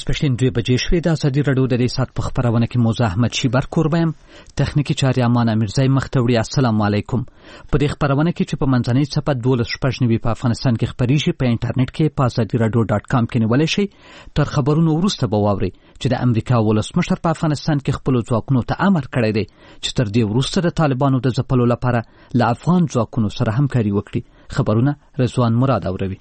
ماسپښین 2 بجې شوې. د ازادي راډیو د دې ساعت په خبرونه کې موزه احمد شیبر کوربه یم. تخنیکی چارې امان امیرزای مختوړي. السلام علیکم. په دې خبرونه کې چې په منځنۍ صفحه 12 په افغانستان کې خبريږي په انټرنیټ کې په azadiradio.com کې نیولای شي. تر خبرونو وروسته به واوري چې د امریکا ولسمشر په افغانستان کې خپل ځواکونو ته امر کړی دی چې تر دې وروسته د طالبانو د ځپلو لپاره له افغان ځواکونو سره همکاري وکړي. خبرونه رضوان مراد اوروي.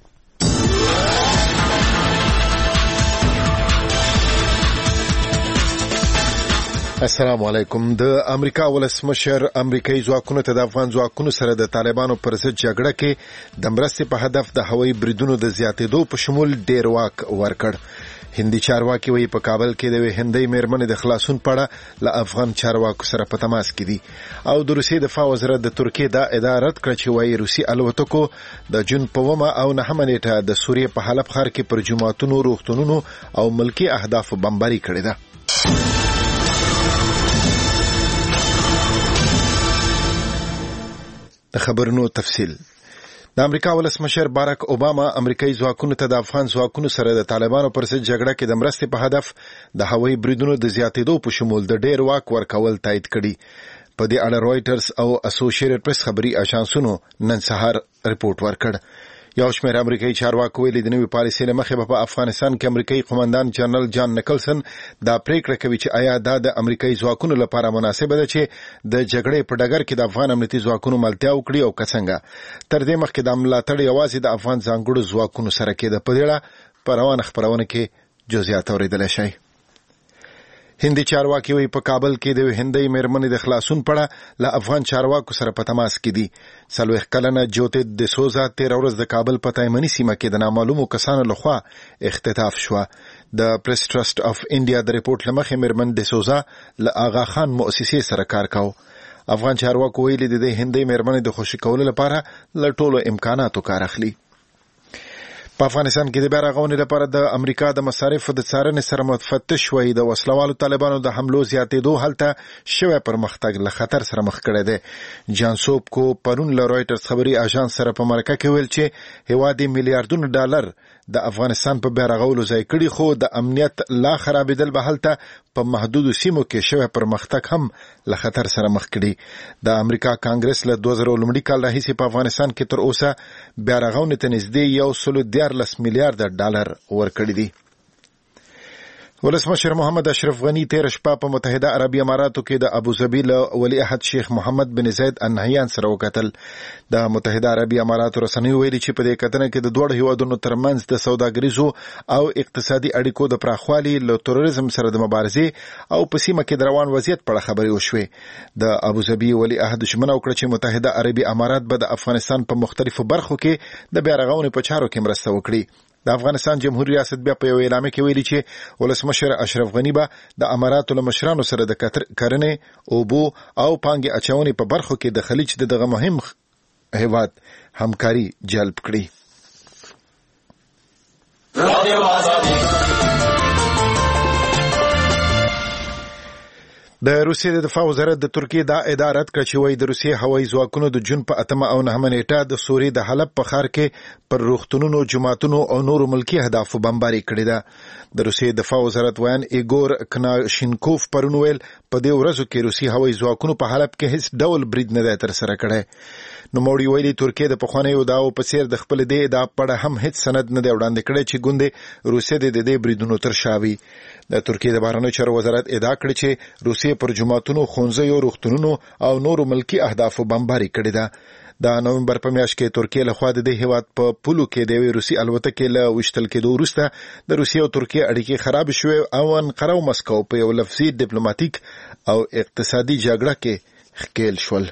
السلام علیکم. د امریکا ولسمشر امریکایي ځواکونو ته د افغان ځواکونو سره د طالبانو پر ضد جګړه کې د مرستې په هدف د هوایي بریدونو د زیاتېدو په شمول ډیر واک ورکړ. هندي چارواکي وایي په کابل کې د هندۍ میرمنې د خلاصون په اړه له افغان چارواکو سره په تماس کې دي. او د روسیې دفاع وزارت د ترکیې دا ادعا رد کړه چې وایي روسي الوتکو د جون په 9 او 9 نیټه د سوریې په حلب ښار کې پر جوماتونو، روغتونونو او ملکي اهدافو بمباري کړې ده. د خبرونو تفصیل. د امریکا ولسمشر باراک اوباما امریکایي ځواکونو ته د افغان ځواکونو سره د طالبانو پر ضد جګړه کې د مرستې په هدف د هوایي بریدونو د زیاتېدو په شمول د ډیر واک ورکول تایید کړي. په دې اړه رويټرز او اسوسییټډ پریس خبري اژانسونو نن سهار رپورټ ورکړ. یو شمېر امریکایي چارواکو ویلي د نوې پالیسۍ له مخې په افغانستان کې امریکایي قومندان جنرال جان نکلسن دا پریکړه کوي چې آیا دا د امریکایي ځواکونو لپاره مناسبه ده چې د جګړې په ډګر کې د افغان امنیتي ځواکونو ملتیا وکړي او که څنګه. تر دې مخکې د ملاتړ یوازې د افغان ځانګړو ځواکونو سره کېده. په دې اړه په روانه خبرونه کې جزئیات اورېدلی شئ. هندي چارواکي وایي په کابل کې د هندۍ میرمنې د خلاصون په اړه له افغان چارواکو سره په تماس کې دي. 40 کلنه جوتی د سوزا 13 ورځ د کابل په تایمنی سیمه کې د نامعلومو کسانو لخوا اختطاف شوه. د پریس ټرست اف انډیا د ریپورت لمخې میرمن د سوزا له آغا خان مؤسسې سره کار کاوه. افغان چارواکو ویلي د هندۍ میرمنې د خوشي کولو لپاره له ټولو امکاناتو کار اخلي. په افغانستان کې د بیا رغونې لپاره د امریکا د مصارفو د څارنې سره متفتش وایي د وسلوالو طالبانو د حملو زیاتېدو هلته شوی پرمختګ له خطر سره مخ کړی دی. جان سوبکو پرون له رويټرز خبري اژانس سره په مرکه کې ویل چې هیواد میلیارډونو ډالر د افغانستان په بیا رغولو ځای کړي، خو د امنیت لا خرابېدل به هلته په محدودو سیمو کې شوی پرمختګ هم له خطر سره مخ کړي. د امریکا کانګرس له 2000 کال راهیسې په افغانستان کې تر اوسه بیا رغونې ته نږدې 114 میلیارډ ډالر ورکړي دي. ولسمشر محمد اشرف غنی 13 شپه په متحده عربي اماراتو کې د ابوظبي له ولی عهد شیخ محمد بن زاید ال نهیان سره وکتل. د متحده عربي اماراتو رسنیو ویلي چې په دې کتنه کې د دوه هیوادونو ترمنځ د سوداګریزو او اقتصادي اړیکو د پراخوالي، له تروریزم سره د مبارزې او په سیمه کې د روان وضعیت په اړه خبرې وشوې. د ابوظبي ولی عهد ژمنه وکړه چې متحده عربي امارات به د افغانستان په مختلفو برخو کې د بیا رغونې په چارو کې مرسته وکړي. د افغانستان جمهوریت ریاست بیا په یو اعلامیه کې ویلي چې ولسمشر اشرف غنی به د اماراتو له مشرانو سره د کرنې، اوبو او پانګې اچونې په برخو کې د خلیج دغه مهم هیواد همکاري جلب کړي. د روسیې د دفاع وزارت د ترکیې دا ادعا رد کړه چې وایي د روسیې هوایي ځواکونو د جون په 8 او 9 نیټه د سوریې د حلب په ښار کې پر روغتونونو، جوماتونو او نورو ملکي اهدافو بمباري کړې ده. د روسیې دفاع وزارت ویان ایګور کناشینکوف پرون ویل په دې ورځو کې روسي هوایي ځواکونو په حلب کې هیڅ ډول برید نه دی ترسره کړی. نوموړي ویلي ترکیې د پخوانیو ادعاو په څیر د خپل دې ادعا په اړه هم هیڅ سند نه دی وړاندې کړی چې ګوندې روسیې د دې بریدونو تر شا وي. د ترکیې د بهرنیو چارو وزارت ادعا کړې چې روسیې پر جوماتونو، ښوونځیو، روغتونونو او نورو ملکي اهدافو بمباري کړې ده. د نومبر په میاشت کې ترکیې لخوا د دې هیواد په پولو کې د یوې روسي الوتکې له وشتل کېدو وروسته د روسیې او ترکیې اړیکې خراب شوې او انقره او مسکو په یو لفظي ډیپلوماټیک او اقتصادي جګړه کې ښکېل شول.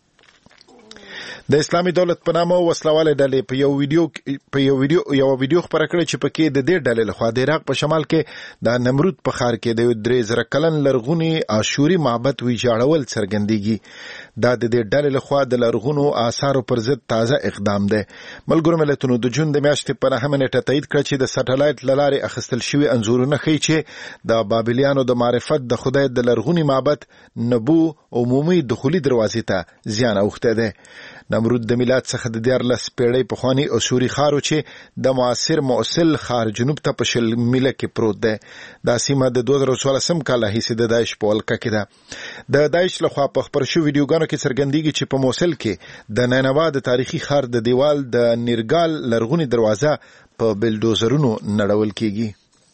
د اسلامي دولت په نامه وسلواله ډلې په یو ویډیو خبره کړې چې پکې د دې ډلې لخوا د عراق په شمال کې د نمرود په ښار کې د 3000 کلن لرغونی آشوري معبد ویجاړول څرګندېږي. دا د دې ډلې لخوا د لرغونو آثارو پر ضد تازه اقدام دی. ملګرو ملتونو د جون د میاشتې په 9 نیټه تایید کړ چې د سټلایټ له لارې اخیستل شوي انځورونه ښیي چې د بابلیانو د معرفت د خدای د لرغوني معبد نبو عمومي دخولي دروازې ته زیان اوښتی دی. نمرود د میلاد څخه د 14 پیړۍ پخوانی اسوري ښار چې د معاصر موصل ښار جنوب ته په 20 میله کې پروت دی. دا سیمه د 2014 کال راهیسې د داعش په ولکه کې ده. د داعش لخوا په خپرو شویو ویډیوګانو کې څرګندېږي چې په موصل کې د نینوا د تاریخي ښار د دیوال د نیرګال لرغونی دروازه په بلډوزرونو نړول کېږي.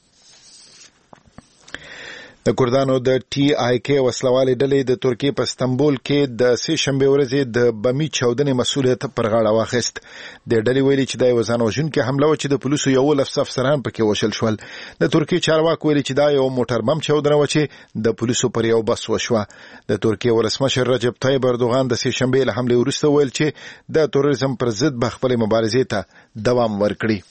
د کردانو د ټي آی کې وسلوالې ډلې د ترکیې په استنبول کې د سه شنبه ورځې د بمي چاودنې مسؤلیت پر غاړه واخیست. د ډلې ویلي چې دا یو ځان وژونکې حمله و چې د پولیسو 11 افسران پکې وشل شول. د ترکیې چارواکو ویلي چې دا یو موټر بم چاودنه و چې د پولیسو پر یو بس وشوه. د ترکیې ولسمشر رجب طیب اردوغان د سه شنبه له حملې وروسته ویل چې د تروریزم پر ضد به خپل مبارزې ته دوام ورکړي.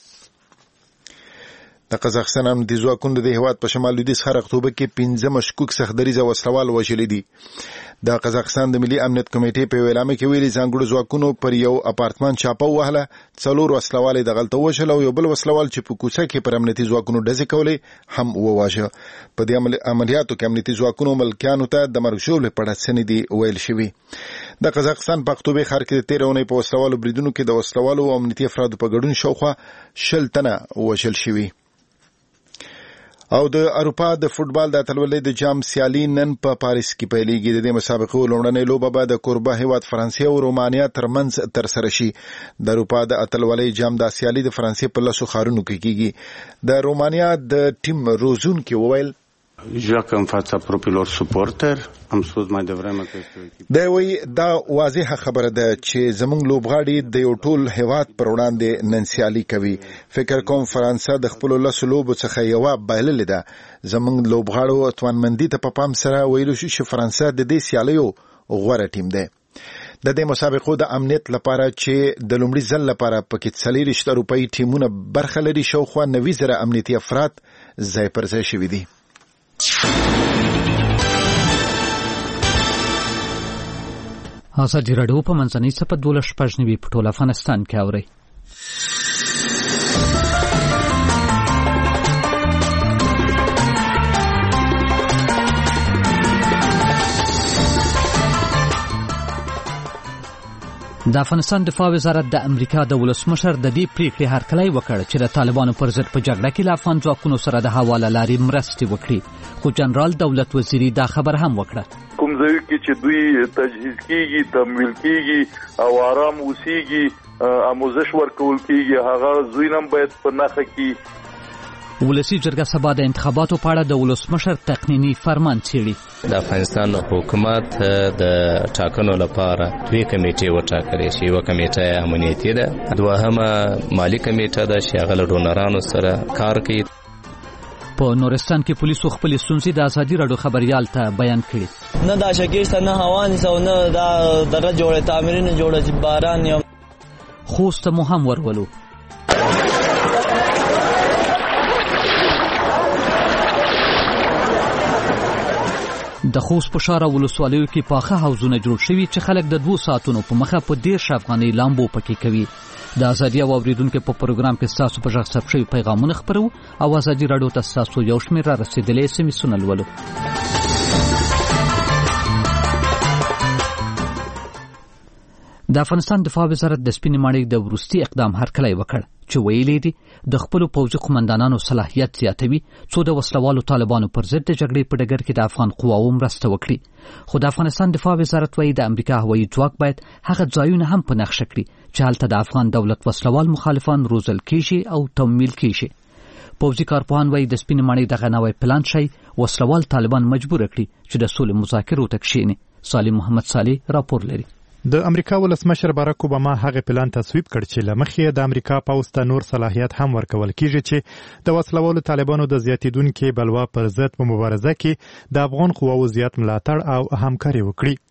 د قزاقستان امنیتي ځواکونو د هیواد په شمال لویدیځ ښار اکتوبر کې 15 مشکوک سختدریزه وسلوال وژلي دي. د قزاقستان د ملي امنیت کمیټې په ویلامه کې ویلي ځانګړو ځواکونو پر یو اپارتمان چاپه وهله، 4 وسلوال د غلطه وژل او یو بل وسلوال چې په کوڅه کې پر امنیتي ځواکونو ډزې کولې هم وواژه. په دې عملیاتو کې امنیتي ځواکونو ملکیانو ته د مرګ ژوبلې په اړه څه نه دي ویل شوي. د قزاقستان په اکتوبر ښار کې د 13 اونۍ په وسلوالو بریدونو کې د وسلوالو او امنیتي افرادو په ګډون شاوخوا 20 تنه وژل شوي. او د اروپا د فوتبال د اتلولۍ د جام سیالي نن په پاریس کې پیلېږي. د دې مسابقو لومړنۍ لوبه به د کوربه هیواد فرانسې او رومانیا ترمنځ ترسره شي. د اروپا د اتلولۍ جام د سیالي د فرانسې په 10 ښارونو کې کېږي. د رومانیا د ټیم روزونکي وویل Joacă în fața propriilor suporteri. Am spus mai devreme că este o echipă. دا وی دا واضحه خبره ده چې زمونږ لوبغاړي د یو ټول هیواد پر وړاندې نن سیالي کوي. فکر کوم فرانسه د خپل لس لوبو څخه یو بایللې ده. زمونږ لوبغاړو توانمندي ته په پام سره ویلو شي چې فرانسه د دې سیالیو غوره ټیم ده. د دې مسابقو د امنیت لپاره چې د لومړي ځل لپاره پکې 40 اروپایي ټیمونه برخه لري، شاوخوا 90,000 امنیتي افراد ځای پر ځای شوي دي. ازادي راډیو په منځنۍ څپه 12 په ټول افغانستان کې اوري. د افغانستان دفاع وزارت د امریکا د ولسمشر د دې پریکړې هرکلی وکړ چې د طالبانو پر ضد په جګړه کې له افغان ځواکونو سره د حواله لارې مرستې وکړي، خو جنرال دولت وزیری دا خبر هم وکړه. کوم ځای کې چې دوی تجهیز کیږي، تمویل کیږي او آرام اوسېږي، آموزش ورکول کیږي، هغه زوی نم باید په نښه کې. ولسی جرګه سبا د انتخاباتو په اړه د ولسمشر تقنینی فرمان څیړي. د افغانستان حکومت د ټاکنو لپاره دوه کمیټې وټاکلې شي. یو کمیټه امنیتي ده، دوهمه مالی کمیټه ده چې هغه له ډونرانو سره کار کوي. په نورستان کې پولیسو خپل ستونزې د ازادي راډیو خبريال ته بیان کړي. نه دا شګیشته، نه هوانس او نه دا دره جوړه تعمیرونه جوړه چې باران یو خوست مو هم ورولو. د خوست په شاره ولسوالیو کې پاخه حوضونه جوړ شوي چې خلک د 2 ساعتونو په مخه په 10 افغانۍ لامبو پکې کوي. د ازادي او اوریدونکو په پروګرام کې تاسو په ژغ ثبت شوي پیغامونه خبرو او ازادي راډیو ته تاسو یو شمېر را رسیدلې سمې سنلولو. د افغانستان دفاع وزارت د سپینې ماڼۍ د وروستي اقدام هرکلی وکړ چې ویلي دي د خپل پوځي قومندانانو صلاحیت زیاتوي څو د وسلوالو طالبانو پر ضد د جګړې په ډګر کې د افغان قواوو مرسته وکړي. خو د افغانستان دفاع وزارت وایي د امریکا هوایي ځواک باید هغه ځایونه هم په نښه کړي چې هلته د افغان دولت وسلوال مخالفان روزل کیږي او تمویل کیږي. پوځي کارپوهان وایي د سپینې ماڼۍ دغه نوی پلان شي وسلوال طالبان مجبور کړي چې د سولې مذاکرو ته کښیني. سالم محمد صالح راپور لري. د امریکا ولسمشر باراک اوباما هغه پلان تصویب کړ چې لمخې د امریکا پوځ ته نور صلاحیت هم ورکول کیږي چې د وسلوالو طالبانو د زیاتیدونکو بلوا پر ضد په مبارزه کې د افغان قواو زیات ملاتړ او همکاري وکړي.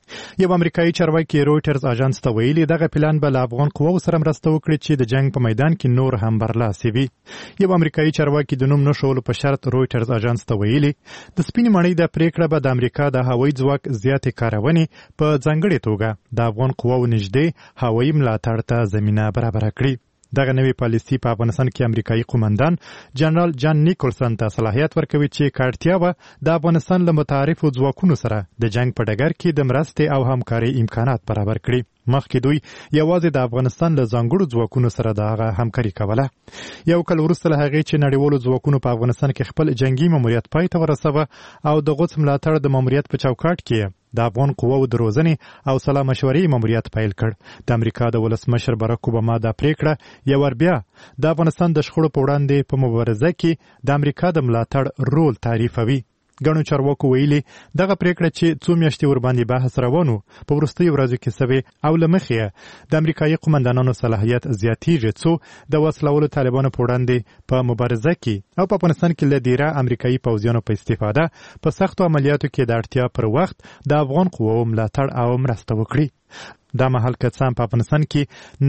یو امریکایي چارواکي رويټرز اژانس ته ویلي دغه پلان به له افغان قواو سره مرسته وکړي چې د جنگ په میدان کې نور هم برلاسي وي. یو امریکایي چارواکي د نوم نشولو په شرط رويټرز اژانس ته ویلي د سپینې ماڼۍ د پریکړه به د امریکا د هوایي ځواک زیاتې کارونې په ځانګړې توګه د افغان قواو نږدې هوایي ملاتړ ته زمینه برابره کړي. دغه نوې پالیسي په افغانستان کې امریکایي قومندان جنرال جان نیکولسن ته صلاحیت ورکوي چې کارتیا به د افغانستان له متعارفو ځواکونو سره د جنگ په ډګر کې د مرستې او همکارۍ امکانات برابر کړي. مخکې دوی یوازې د افغانستان له ځانګړو ځواکونو سره دغه همکاري کوله. یو کال وروسته له هغې چې نړیوالو ځواکونو په افغانستان کې خپل جنگي ماموریت پای ته ورسوه او د غوڅ ملاتړ د ماموریت په چوکاټ کې د افغان قواو د روزنې او سلا مشورې ماموریت پیل کړ. د امریکا د ولسمشر باراک اوباما دا پریکړه یو ور بیا د افغانستان د شخړو په وړاندې په مبارزه کې د امریکا د ملاتړ رول تعریفوي. ګڼو چارواکو ویلي دغه پریکړه چې څو میاشتې ورباندې بحث روان و په وروستیو ورځو کې سوې او له مخې د امریکایي قومندانانو صلاحیت زیاتیږي څو د وسلوالو طالبانو په وړاندې په مبارزه کې او په افغانستان کې له ډیره امریکایي پوځیانو په استفاده په سختو عملیاتو کې د اړتیا پر وخت د افغان قواو ملاتړ او مرسته وکړي. دا مهال که څه هم په افغانستان کې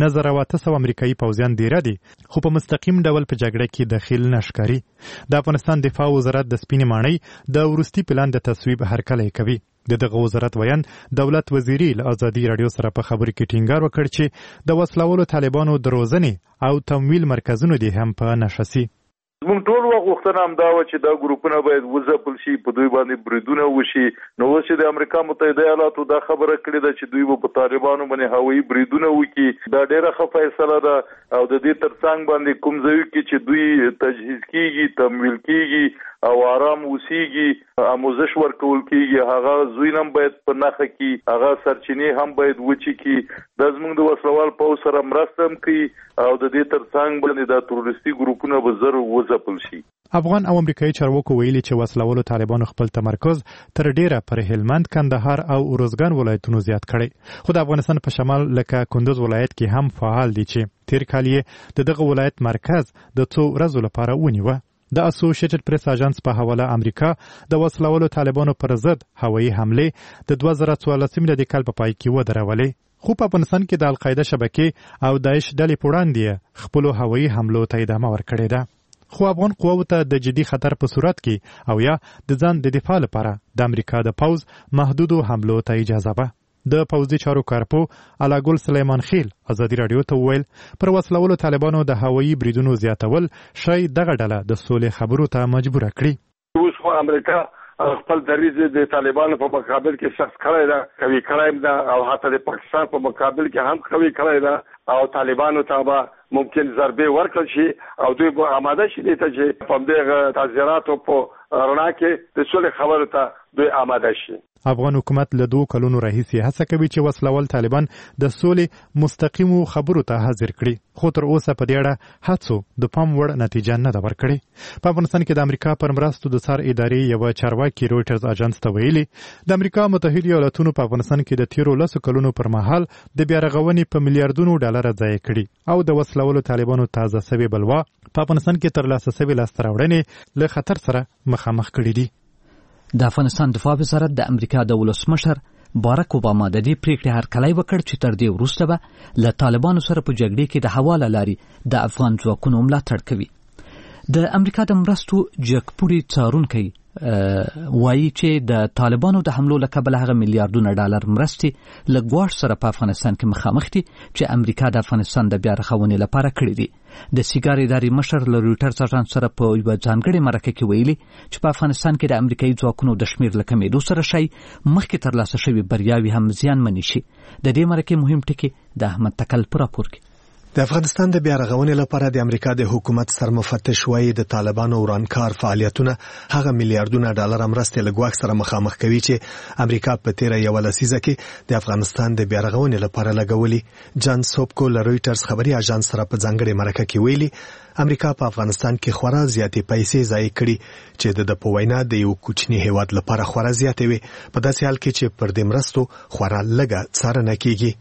1900 امریکایي پوځیان دیره دي خو په مستقیم ډول په جګړه کې دخیل نه ښکاري. د افغانستان دفاع وزارت د سپینې ماڼۍ د وروستي پلان د تصویب هرکلی کوي. دغه وزارت ویان دولت وزیري له ازادي رادیو سره په خبرو کې ټینګار وکړ چې د وسلوالو طالبانو د روزنې او تمویل مرکزونو دي هم په نښه سي. موږ ټول وخت غوښتنه همدا وه چې دا ګروپونه باید وځپل شي، په دوی باندې بریدونه وشي. نو اوس چې د امریکا متحده ایالاتو دا خبره کړې ده چې دوی به په طالبانو باندې هوایي بریدونه وکړي، دا ډېره ښه فیصله ده. او د دې ترڅنګ باندې کوم ځای کې چې دوی تجهیز کیږي، تمویل کیږي او آرام اوسېږي، آموزش ورکول کیږي، هغه زوی هم باید په نښه کړي، هغه سرچینې هم باید وچې کړي. دا زموږ د وسلوال پوځ سره مرسته هم کوي او د دې ترڅنګ باندې دا تروریستي ګروپونه به زر وځپل شي. افغان او امریکایي چارواکو ویلي چې وسلوالو طالبانو خپل تمرکز تر ډیره پر هلمند، کندهار او اروزګان ولایتونو زیات کړي. خو د افغانستان په شمال لکه کندوز ولایت کې هم فعال دي چې تیر کال یې دغه ولایت مرکز د څو ورځو لپاره ونیوه. د اسوسییټډ پریس اژانس په حواله امریکا د وسلوالو طالبانو پر ضد هوایي حمله د 2014 د کال په پای کې ودرولې. خو په افغانستان کې د القاعده شبکې او داعش ډلې په وړاندې خپل هوایي حملو ته ادامه ورکړې ده. خو افغان قواو ته د جدي خطر په صورت کې او یا د ځان د دفاع لپاره د امریکا د پوځ محدودو حملو ته اجازه ده. د پوځي چارو کارپو علاګل سلیمان خیل ازادي رادیو ته وویل پر وسلوالو طالبانو د هوایي بریدونو زیاتول شاید دغه ډله د سولې خبرو ته مجبور کړي. اوس خو امریکا خپل دریځ د طالبانو په مقابل کې سخت کړی ده، قوي کړی ده او حتی د پاکستان په مقابل کې هم قوي کړی ده او طالبانو ته به ممکن ضربې ورکړل شي او دوی به آماده شي دې ته چې په دغه تعزیراتو په رڼا کې د سولې خبرو ته دوی آماده شي. افغان حکومت له 2 کلونو راهیسې هڅه کوي چې وسلوال طالبان د سولې مستقیمو خبرو ته حاضر کړي، خو تر اوسه په دې اړه هڅو د پام وړ نتیجه نه ده ورکړې. په افغانستان کې د امریکا پر مرستو د څار ادارې یو چارواکي رويټرز اژانس ته ویلي د امریکا متحده ایالاتونو په افغانستان کې د تیرو 10 کلونو پر مهال د بیارغونې په میلیارډونو ډالر ضایع کړي او د وسلوالو طالبانو تازه سوي بلوا په افغانستان کې ترلاسه سوي لاسته راوړنې له خطر سره مخامخ کړي دي. د افغانستان دفاع وزارت د امریکا د ولسمشر باراک اوباما د دې پریکړې هرکلی وکړ چې تر دې وروسته به له طالبانو سره په جګړې کې د حواله لاري د افغان ځواکونو ملاتړ کوي. د امریکا د مرستو جګپوړي څارونکي وایي چې د طالبانو د حملو له کبله هغه میلیارډونه ډالر مرستې له ګواښ سره په افغانستان کې مخامخ دي چې امریکا د افغانستان د بیا رغونې لپاره کړې دي. د سیګار ادارې مشر له رويټرز اژانس سره په یوه ځانګړې مرکه کې ویلي چې په افغانستان کې د امریکایي ځواکونو د شمېر له کمېدو سره شی مخکې ترلاسه شوي بریاوې هم زیانمنې شي. د دې مرکې مهم ټکي د احمد تکل په راپور کې. د افغانستان د بیا رغونې لپاره د امریکا د حکومت سرمفتش وایي د طالبانو ورانکار فعالیتونه هغه میلیارډونه ډالر مرستې له ګواښ سره مخامخ کوي چې امریکا په تیره یوه لسیزه کې د افغانستان د بیا رغونې لپاره لګولي. جان سوبکو له رويټرز خبري اژانس سره په ځانګړې مرکه کې ویلي امریکا په افغانستان کې خورا زیاتې پیسې ضایع کړي چې د په وینا د یو کوچني هیواد لپاره خورا زیاتې وي، په داسې حال کې چې پر دې مرستو خورا لږه څارنه کیږي.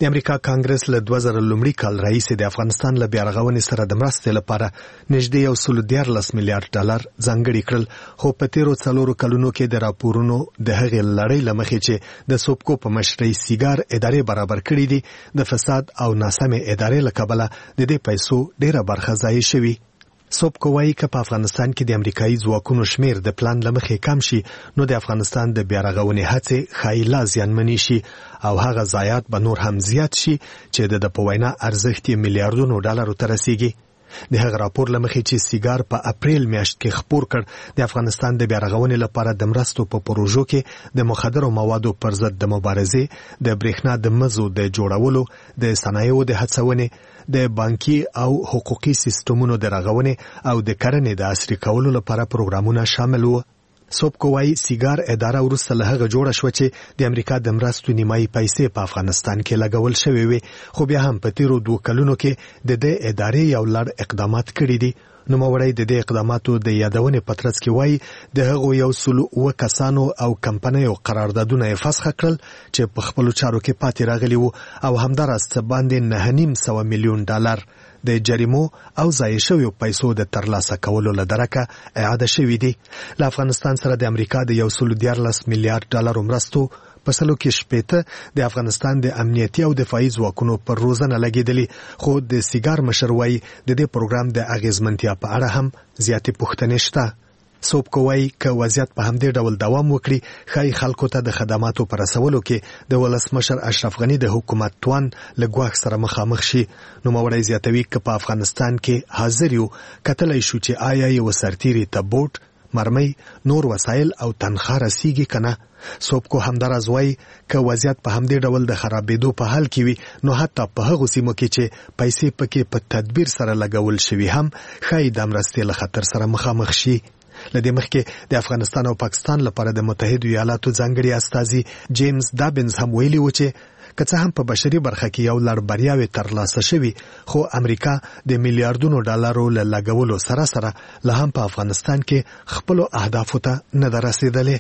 د امریکا کانګرس له 2000 لومړي کال راهیسې د افغانستان له بیارغونې سره د مرستې لپاره نږدې 114 میلیارډ ډالر ځانګړي کړل، خو په تیرو 4 کلونو کې د راپورونو د هغې لړۍ له مخې چې د سوبکو په مشرۍ سیګار ادارې برابر کړي دي، د فساد او ناسمې ادارې له کبله د دې پیسو ډیره برخه ضایع شوي. سوبکو وایي که په افغانستان کې د امریکایي ځواکونو شمیر د پلان له مخې کم شي، نو د افغانستان د بیارغونې هڅې ښایي لا زیانمنې شي او هغه ضایعات به نور هم زیات شي چې د په وینا ارزښت یې میلیارډونو ډالرو ته رسیږي. د هغه راپور له مخې چې سیګار په اپریل میاشت کې خپور کړ، د افغانستان د بیارغونې لپاره د مرستو په پروژو کې د مخدرو موادو پر ضد د مبارزې، د برېښنا د مزو د جوړولو، د صنایعو د هڅونې، د بانکي او حقوقي سیستمونو د رغونې او د کرنې د عصري کولو لپاره پروګرامونه شامل وو. سوبکو وایي سیګار اداره وروسته له هغه جوړه شوه چې د امریکا د مرستو نیمایي پیسې په افغانستان کې لګول شوې وي، خو بیا هم په تیرو 2 کلونو کې د دې ادارې یو لړ اقدامات کړي دي. نوموړی د دې اقداماتو د یادونې په ترڅ کې وایي د هغو 100 کسانو او کمپنیو قراردادونه یې فسخ کړل چې په خپلو چارو کې پاتې راغلي وو او همداراز باندې 9.5 میلیون ډالر د جریمو او ضایع شویو پیسو د ترلاسه کولو له درکه اعاده شوي دي. له افغانستان سره د امریکا د 114 میلیارډ ډالرو مرستو په سلو کې 80 د افغانستان د امنیتي او دفاعي ځواکونو پر روزنه لګېدلي، خو د سیګار مشر وایي د دې پروګرام د اغیزمنتیا په اړه هم زیاتې پوښتنې شته. سوبکو وایي که وضعیت په همدې ډول دوام وکړي، ښایي خلکو ته د خدماتو په رسولو کې د ولسمشر اشرف غني د حکومت توان له ګواښ سره مخامخ شي. نوموړی زیاتوي که په افغانستان کې حاضر یو، کتلی شو چې آیا یو سرتیري ته بوټ، مرمۍ، نور وسایل او تنخواه رسیږي که نه. سوبکو همداراز وایي که وضعیت په همدې ډول د خرابېدو په حال کې وي، نو حتی په هغو سیمو کې چې پیسې پکې په تدبیر سره لګول شوي هم ښایي د مرستې له خطر سره مخامخ شي. لدې مخکې د افغانستان او پاکستان لپاره د متحدو ایالاتو ځانګړي استازي جیمز دابنز هم ویلي و چې که څه هم په بشري برخه کې یو لړ بریاوې ترلاسه شوي، خو امریکا د میلیارډونو ډالرو له لګولو سره سره لا هم په افغانستان کې خپلو اهدافو ته نه ده رسېدلې.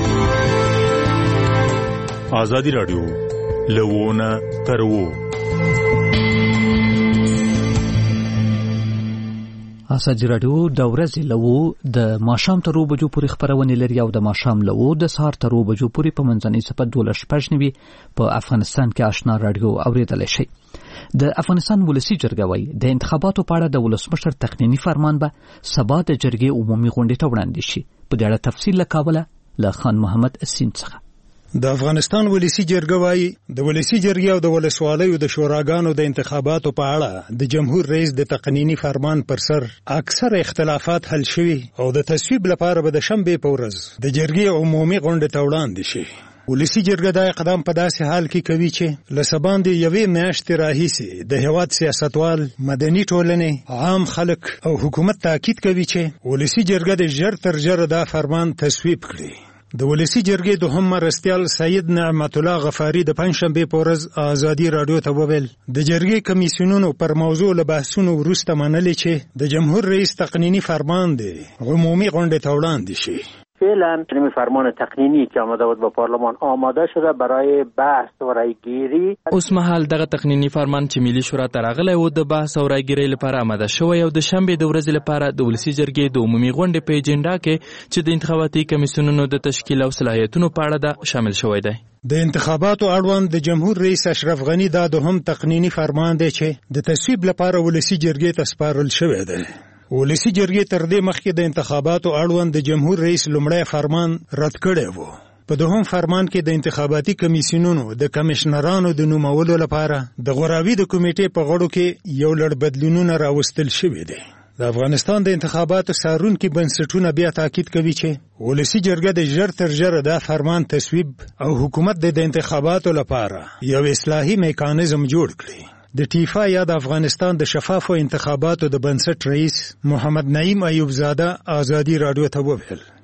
ازادي راډیو لوونه ترو ازادي راډیو د ورځې لوو د ماښام تر 2 بجو پورې خبرونه لري او د ماښام لوو د سهار تر 2 بجو پورې په منځنۍ سپه 12 په افغانستان کې آشنا راډیو اوریدل شي. د افغانستان ولسی جرګه وایي د انتخاباتو په اړه د ولسمشر تقنینی فرمان به سبا د جرګې عمومي غونډې ته وړاندې شي. په دې اړه تفصیل لکاوله له خان محمد سین څخه. د افغانستان ولسی جرګه وایي د ولسی جرګې او د ولسوالیو د شوراګانو د انتخاباتو په اړه د جمهور رئیس د تقنینی فرمان پر سر اکثر اختلافات حل شوي او د تصویب لپاره به د شنبې په ورځ د جرګې عمومي غونډې ته وړاندې شي. ولسی جرګه دا اقدام په داسې حال کې کوي چې لسباندې یوې میاشتې راهیسې د هیواد سیاستوال، مدني ټولنې، عام خلک او حکومت تاکید کوي چې ولسی جرګه د ژر تر ژره دا فرمان تصویب کړي. د ولسی جرګې دوهم مرستیال سید نعمت الله غفاری د پنځشنبې په ورځ ازادي راډیو ته وویل د جرګې کمیسیونونو پر موضوع له بحثونو وروسته منلي چې د جمهور رئیس تقنینی فرمان دی عمومی غونډې ته وړاندې شي. فعلا فرمان تقنینی که آمده بود با پارلمان آماده شده برای بحث و رایگیری. اوس مهال دغه تقنینی فرمان چې ملي شورا ته راغلی و د بحث او رایګیرۍ لپاره آماده شوی او د شنبې د ورځې لپاره د ولسی جرګې د عمومي غونډې په اجنډا کې چې د انتخاباتي کمیسیونونو د تشکیل او صلاحیتونو په اړه ده شامل شوی دی. د انتخاباتو اړوند د جمهور رئیس اشرف غنی دا دوهم تقنینی فرمان دی چې د تصویب لپاره ولسی جرګې ته سپارل شوی دی. ولسی جرګې تر دې مخکې د انتخاباتو اړوند د جمهور رئیس لومړی فرمان رد کړی و. په دوهم فرمان کې د انتخاباتي کمیسیونونو د کمشنرانو د نومولو لپاره د غوراوي د کمیټې په غړو کې یو لړ بدلونونه راوستل شوي دي. د افغانستان د انتخاباتو څارونکي بنسټونه بیا تاکید کوي چې ولسی جرګه د ژر تر ژره دا فرمان تصویب او حکومت د انتخاباتو لپاره یو اصلاحي میکانیزم جوړ کړي. د ټیفا یا د افغانستان د شفافو انتخاباتو د بنسټ رئیس محمد نعیم ایوب زاده ازادي راډیو ته وویل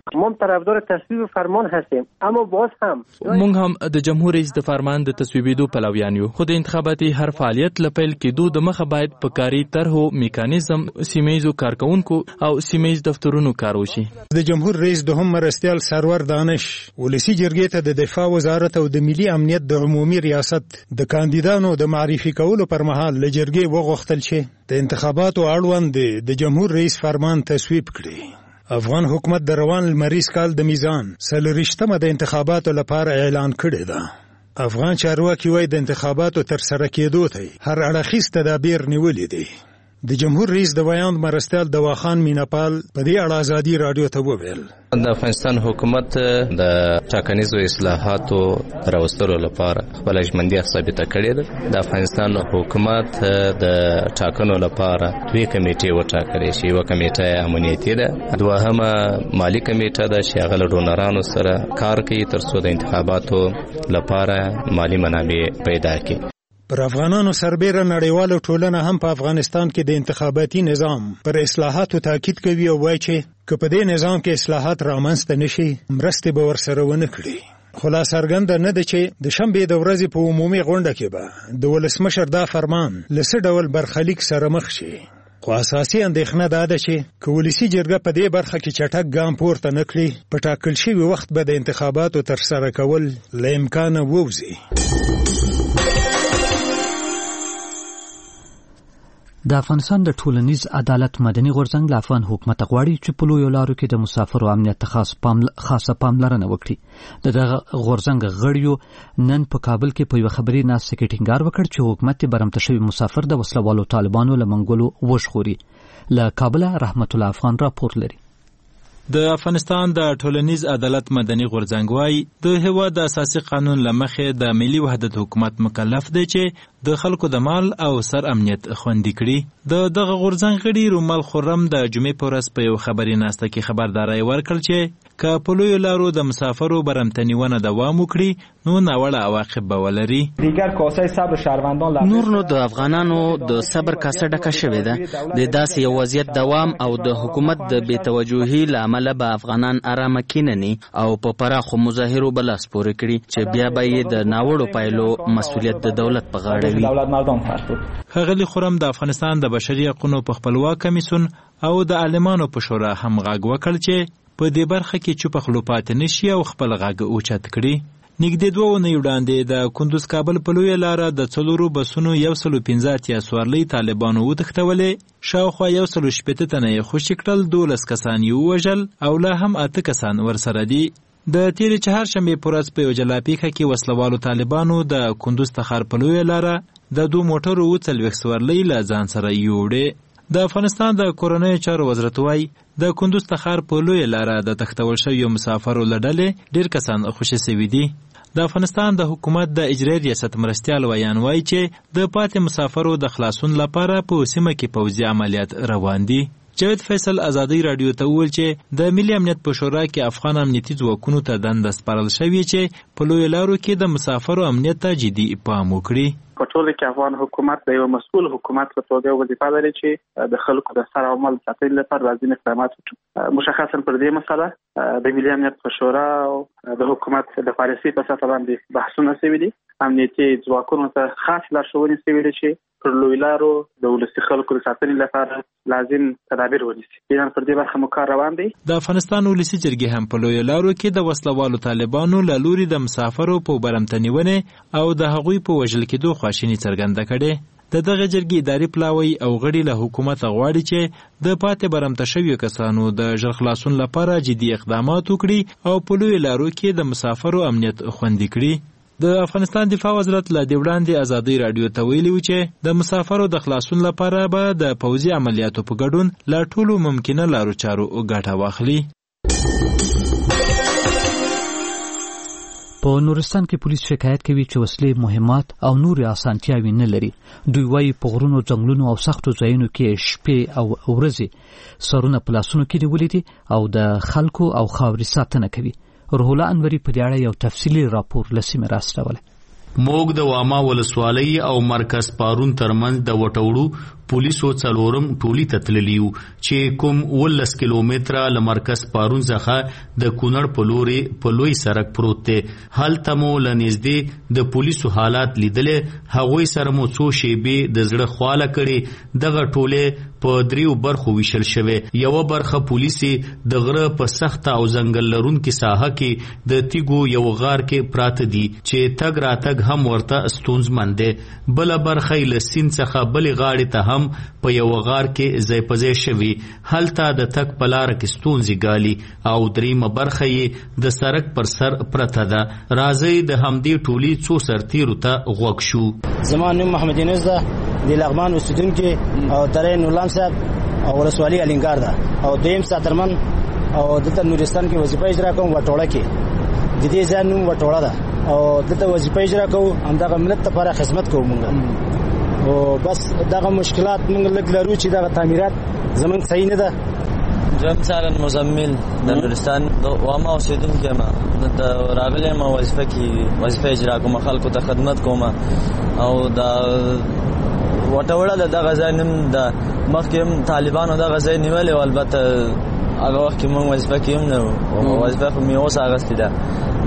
ما طرفدار تصویب فرمان هستیم، اما باز هم مونږ هم د جمهور رئیس د فرمان د تصویبېدو پلویان یو، خو د انتخاباتي هر فعالیت لپاره کېدو د مخه باید په کاري طرحو میکانیزم سیمه‌ییزو کارکونکو او سیمه‌ییز دفترونو کار وشي. د جمهور رئیس دوهم مرستیال سرور دانش ولسی جرګې ته د دفاع وزارت او د ملي امنیت د عمومي ریاست د کاندیدانو د معرفي کولو پر مهال له جرګې وغوښتل چې د انتخاباتو اړوند د جمهور رئیس فرمان تصویب کړي. افغان حکومت د روان لمریز کال د میزان 40مه د انتخاباتو لپاره اعلان کړی ده. افغان چارواکي وايي د انتخاباتو تر سره کېدو ته هر اړخیز تدابیر نیولې دي. د جمهور رئیس د بیان مرستیال دواخان میناپال په دې اړه ازادي رادیو ته وویل د افغانستان حکومت د ټاکنیزو اصلاحاتو راوستلو لپاره خپل ژمنتیا ثابته کړې ده. د افغانستان حکومت د ټاکنو لپاره دوه کمیټې وټاکلې شي. یو کمیټه امنیتي ده، دوهمه مالی کمیټه ده چې هغه له ډونرانو سره کار کوي ترڅو د انتخاباتو لپاره مالی منابع پیدا کړي. پر افغانانو سربېره نړیواله ټولنه هم په افغانستان کې د انتخاباتي نظام پر اصلاحاتو تاکید کوي او وایي چې که په دې نظام کې اصلاحات رامنځته نشي مرستې به ورسره ونه کړي. خو لا څرګنده نه ده چې د شنبې د ورځې په عمومي غونډه کې به د ولسمشر دا فرمان له څه ډول برخلیک سره مخ شي. خو اساسي اندېښنه دا ده چې که ولسي جرګه په دې برخه کې چټک ګام پورته نه کړي په ټاکل شوي وخت به د انتخاباتو ترسره کول له امکانه ووځي. د افغانستان د ټولنیز عدالت مدني غورځنګ له افغان حکومت غواړي چې په لویو لارو کې د مسافرو امنیت ته خاصه پاملرنه وکړي. دغه غورځنګ غړیو نن په کابل کې په یو خبري ناسته کې ټینګار وکړ چې حکومت برمته شوی مسافر د وسلوالو طالبانو له منګولو وژغوري. له کابل رحمت الله افغان راپور لري. د افغانستان د ټولنیز عدالت مدني غورځنګ وايي د هیواد د اساسي قانون لمخې د ملي وحدت حکومت مکلف دی چې د خلکو د مال او سر امنیت خوندي کړي. دغه غورځنګ غړي رومال خرم د جمعې په ورځ په یو خبري ناسته کې خبرداري ورکړ چې که په لویو لارو د مسافرو برمتنیونه دوام وکړي نو ناوړه عواقب به ولري. نور نو د افغانانو د صبر کاسه ډکه شوې ده. د داسې یو وضعیت دوام او د حکومت د بې توجهي له امله به افغانان آرامه کینني او په پراخو مظاهرو به لاس پورې کړي چې بیا به یې د ناوړو پایلو مسؤلیت د دولت په غاړه وي. ښاغلي خرم د افغانستان د بشري حقوقو په خپلواک کمیسیون او د عالمانو په شورا هم غږ وکړ چې په دې برخه کې چوپ خلو پاتې نشي او خپل غږ اوچت کړي. نږدې 2 اونۍ وړاندې د کندوز کابل په لویه لاره د 4 بسونو 115 سوارلۍ طالبانو وتښتولې. شاوخوا 180 تنه یې خوشي کړل، 12 کسان یې ووژل او لا هم 8 کسان ورسره دي. د تیرې چهارشنبې په ورځ په یو جلاپیکه کې وسلوالو طالبانو د کندوز تخار په لویه لاره د 2 موټرو 40 سوارلۍ له ځان سره یوړې. د افغانستان د کورنیو چارو وزارت وايي د کندوز تخار په لویه لاره د تښتول شویو مسافرو له ډلې ډېر کسان خوشي سوي دي. د افغانستان د حکومت د اجرایي ریاست مرستیال ویان وايي چې د پاتې مسافرو د خلاصون لپاره په سیمه کې پوځي عملیات روان دي. جاوید فیصل ازادي رادیو ته وویل چې د ملي امنیت په شورا کې افغان امنیتي ځواکونو ته دنده سپارل شوې چې په لویو لارو کې د مسافرو امنیت ته جدي پام وکړي. په ټول کې افغان حکومت د یو مسؤل حکومت په توګه وظیفه لري چې د خلکو د سر او مال ساتلو لپاره لازم اقدامات وکړي. مشخصا پر دې مسله د ملي امنیت په شورا او د حکومت د پالیسۍ په سطح باندې بحثونه شوي دي. امنیتي ځواکونو ته خاص لارښوونې شوي دي چې پر لویو لارو د ولسي خلکو د ساتنې لپاره لازم تدابیر ونیسي. بیان پر دې برخه کار روان دی. د افغانستان ولسي جرګې هم په لویو لارو کې د وسلوالو طالبانو له لوري د مسافرو په برمتنیونه او د هغوی په وژل کېدو خواشیني څرګنده کړې. دغه جرګې اداري پلاوی او غړي له حکومت غواړي چې د پاتې برمته شویو کسانو د ژر خلاصون لپاره جدي اقدامات وکړي او په لویو لارو کې د مسافرو امنیت خوندي کړي. د افغانستان دفاع وزارت له دې وړاندې ازادي رادیو ته ویلي و چې د مسافرو د خلاصون لپاره به د پوځي عملیاتو په ګډون له ټولو ممکنه لارو چارو ګټه واخلي. په نورستان کې پولیس شکایت کوي چې وسلې، مهمات او نور اسانتیاوي نه لري. دوی وايي په غرونو، ځنګلونو او سختو ځایونو کې شپې او ورځې سرونه په لاسونو کې نیولي دي او د خلکو او خاورې ساتنه کوي. روح الله انوري په دې اړه یو تفصیلي راپور لسیمه راستوله. موږ د واما ولسوالۍ او مرکز پارون ترمنځ د وټوړو پولیسو څلورم ټولي ته تللیو چې کوم 19 کیلومتره له مرکز پارون څخه د کونړ په لوی سړک پروت دی. هلته مو له نږدې د پولیسو حالات لیدلې، هغوی سره مو څو شیبې د زړه خواله کړې. دغه ټولې په 3 برخو ویشل شوې. یوه برخه پولیسي د غره په سخته او ځنګل لرونکي ساحه کې د تیګو یو غار کې پراته دي چې تګ راتګ هم ورته ستونزمن دی. بله برخه یې له سیند څخه بلې غاړې ته هم په یو غار کې ځای په ځای شوي، هلته د تګ په لاره کې ستونزې ګالي. او دریمه برخه یې د سړک پر سر پرته ده. راځئ د همدې ټولي څو سرتیرو ته غوږ شو. زما نوم محمد یونس ده، د لغمان اوسیدونکی او درې نورلام صاحب او ولسوالي الینګار ده او دویم ساترمن او دلته نورستان کې وظیفه اجرا کوم وټوړه کې. د دې ځای نوم وټوړه ده او دلته وظیفه اجرا کوم، همدغه ملت لپاره خدمت کوم موږ. او بس دغه مشکلات موږ لږ لرو چې دغه تعمیرات زمونږ صحیح نه ده. جم سالن مزمل د نورستان د واما اوسیدونکی ما د راغلی ما وظیفه اجرا کوم، خلکو ته خدمت کوم او د وټوړه دغه ځای نوم د مخکې طالبانو دغه ځای نیولې و. البته هغه وخت کې موږ وظیفه کې هم نه وو، وظیفه خو مې اوس اخیستې ده.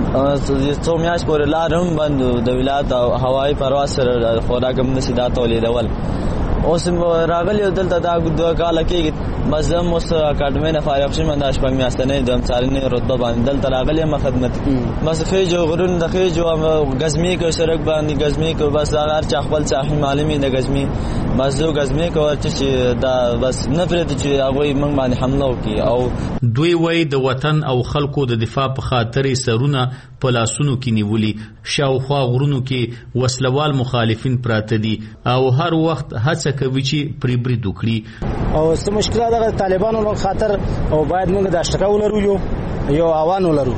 څو میاشت پورې لار هم بند د ولایت او هوایي پرواز سره خوراک هم نشي دا تولیدول. اوس راغلی دلته دا 2 کاله کېږي، بس زه هم اوس اکاډمۍ نه فارغ شوم. دا شپږ میاشتنۍ د څارنې رتبه باندې دلته راغلی یم خدمت. بس خېجو غرونو د خېجو ګزمې کو سړک باندې ګزمې کو، بس هر چا خپل صاحب معلومي د ګزمې بس زه ګزمې کو چې دا بس نه پرېږدي چې هغوی موږ باندې حمله وکړي. او دوی وایي د وطن او خلکو د دفاع په خاطر سرونه په لاسونو کې نیولي، شاوخوا غرونو کې وسلوال مخالفین پراته دي او هر وخت هڅه کوي چې پرې برید وکړي. او څه مشکلات دغه طالبانو خاطر او باید موږ د اشتکا ولرو یو اوان ولرو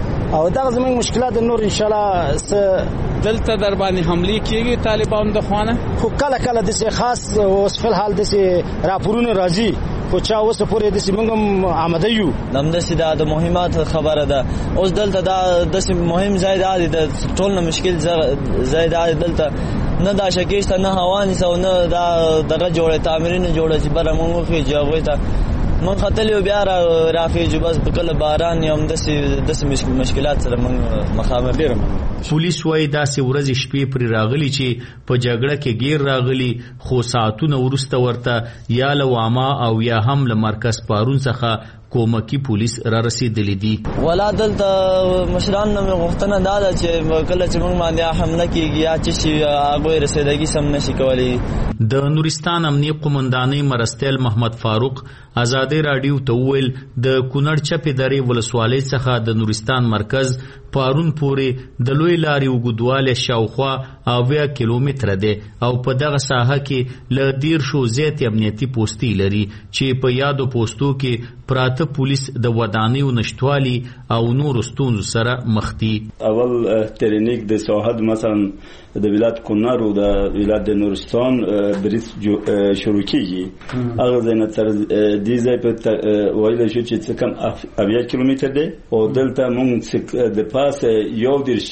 او دغه زموږ مشکلات نور ان شاء الله دلته در باندې حمله کیږي طالبانو د خوانه. خو کله کله د څه خاص اوس په حال د څه راپورونه راځي، خو چا اوس پورې د څه موږ آماده یو. دمدسي د مهمات خبره ده. اوس دلته د مهم ځای دی، د ټول مشکل ځای دی دلته. نه دا شکیشته، نه هوا نشته، نه دا دغه جوړه تعمیرونه جوړه چې بره موږ خو جوړه ته من خطلیو بیا رافیجو. بس بکل باران یم داسې مشکلات سره موږ مخامخ دي. پولیس وایي داسې ورځې شپې پرې راغلي چې په جګړه کې غیر راغلي، خو ساعتونه وروسته ورته یا له واما او یا هم له مرکز پارون څخه کومکی پولیس را رسیدلی دي. ولا دلته مشران نه غوښتنه دا ده چې کله چې موږ باندې حمله کیږي یا چې هغوی رسیدګي سم نشي کولی. د نورستان امنیه قومندانۍ مرستیال محمد فاروق ازادي رادیو ته وویل د کونړ چپې درې ولسوالۍ څخه د نورستان مرکز پارون پورې د لوی لارې اوږدوالی شاوخوا 80 کیلومتره دی او په دغه ساحه کې له 10 زیات امنیتي پوستې لري چې په یادو پوستو کې پراته پولیس د ودانیو نشټوالي او نورو ستونزو سره مخ دي. اول ترینیک د ساحد مثلا د ولایت کونړ او د ولایت د نورستان بریس شروع کیږي. هغه ځای نه تر دې ځای په وایي شو چې څه کم 80 کیلومتر دی او دلته موږ د پاسه یو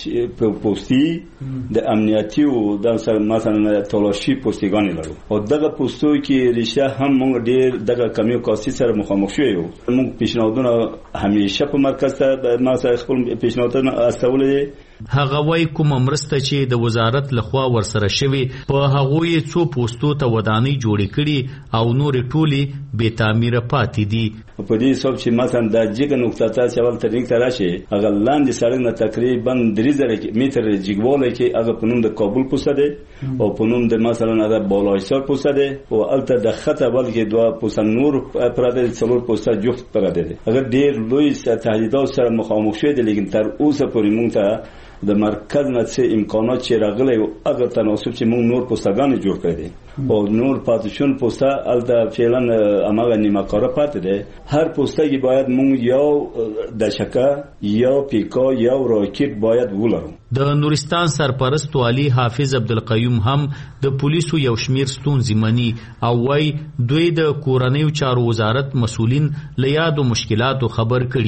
د پوستي د امنیتي او د مثلا تلاشي پوستګانی لرو او دغه پوستو کې ریشه هم موږ ډیر دغه کمیو کاسي سره مخامخ شو. موږ پیشنهادونه همیشه په مرکز ته ما سره خپل پیشنهادونه استولې. هغه وای کوم مرسته چې د وزارت لخوا ورسره شوی په هغوی څو پوستو ته ودانۍ جوړې کړي او نور ټولي بې تعمیره پاتې دي. په دې حساب چې مثلا د جګ نقطه ته چې اول ترنیک ته راشي هغه لاندې سړک نه تقریبا 3000 متر جګوالی کې هغه په نوم د کابل پوسته دی او په نوم د مثلا هغه بالاحصار پوسته دی او الته د خط اول کې 2 پوسته نور پراته 4 پوسته جفت پراته دي. هغه ډیر لوی تهدیدات سره مخامخ شوی دی، لیکن تر اوسه پورې موږ ته د مرکز نه څه امکانات چې راغلي او هغه تناسب چې موږ نور پوسټګان جوړ کړی دي او نور پاتشون پوسټه الته فعلا امغه نیمه کار پاتې ده. هر پوسټه کې باید موږ یو د شکا یا پیکا یا راکټ باید ولرو. د نورستان سرپرست والی حافظ عبدالقیوم هم د پولیسو یو شمیر ستونزې مني او وايي دوی د کورنیو چارو وزارت مسؤلین له یادو مشکلاتو خبر کړي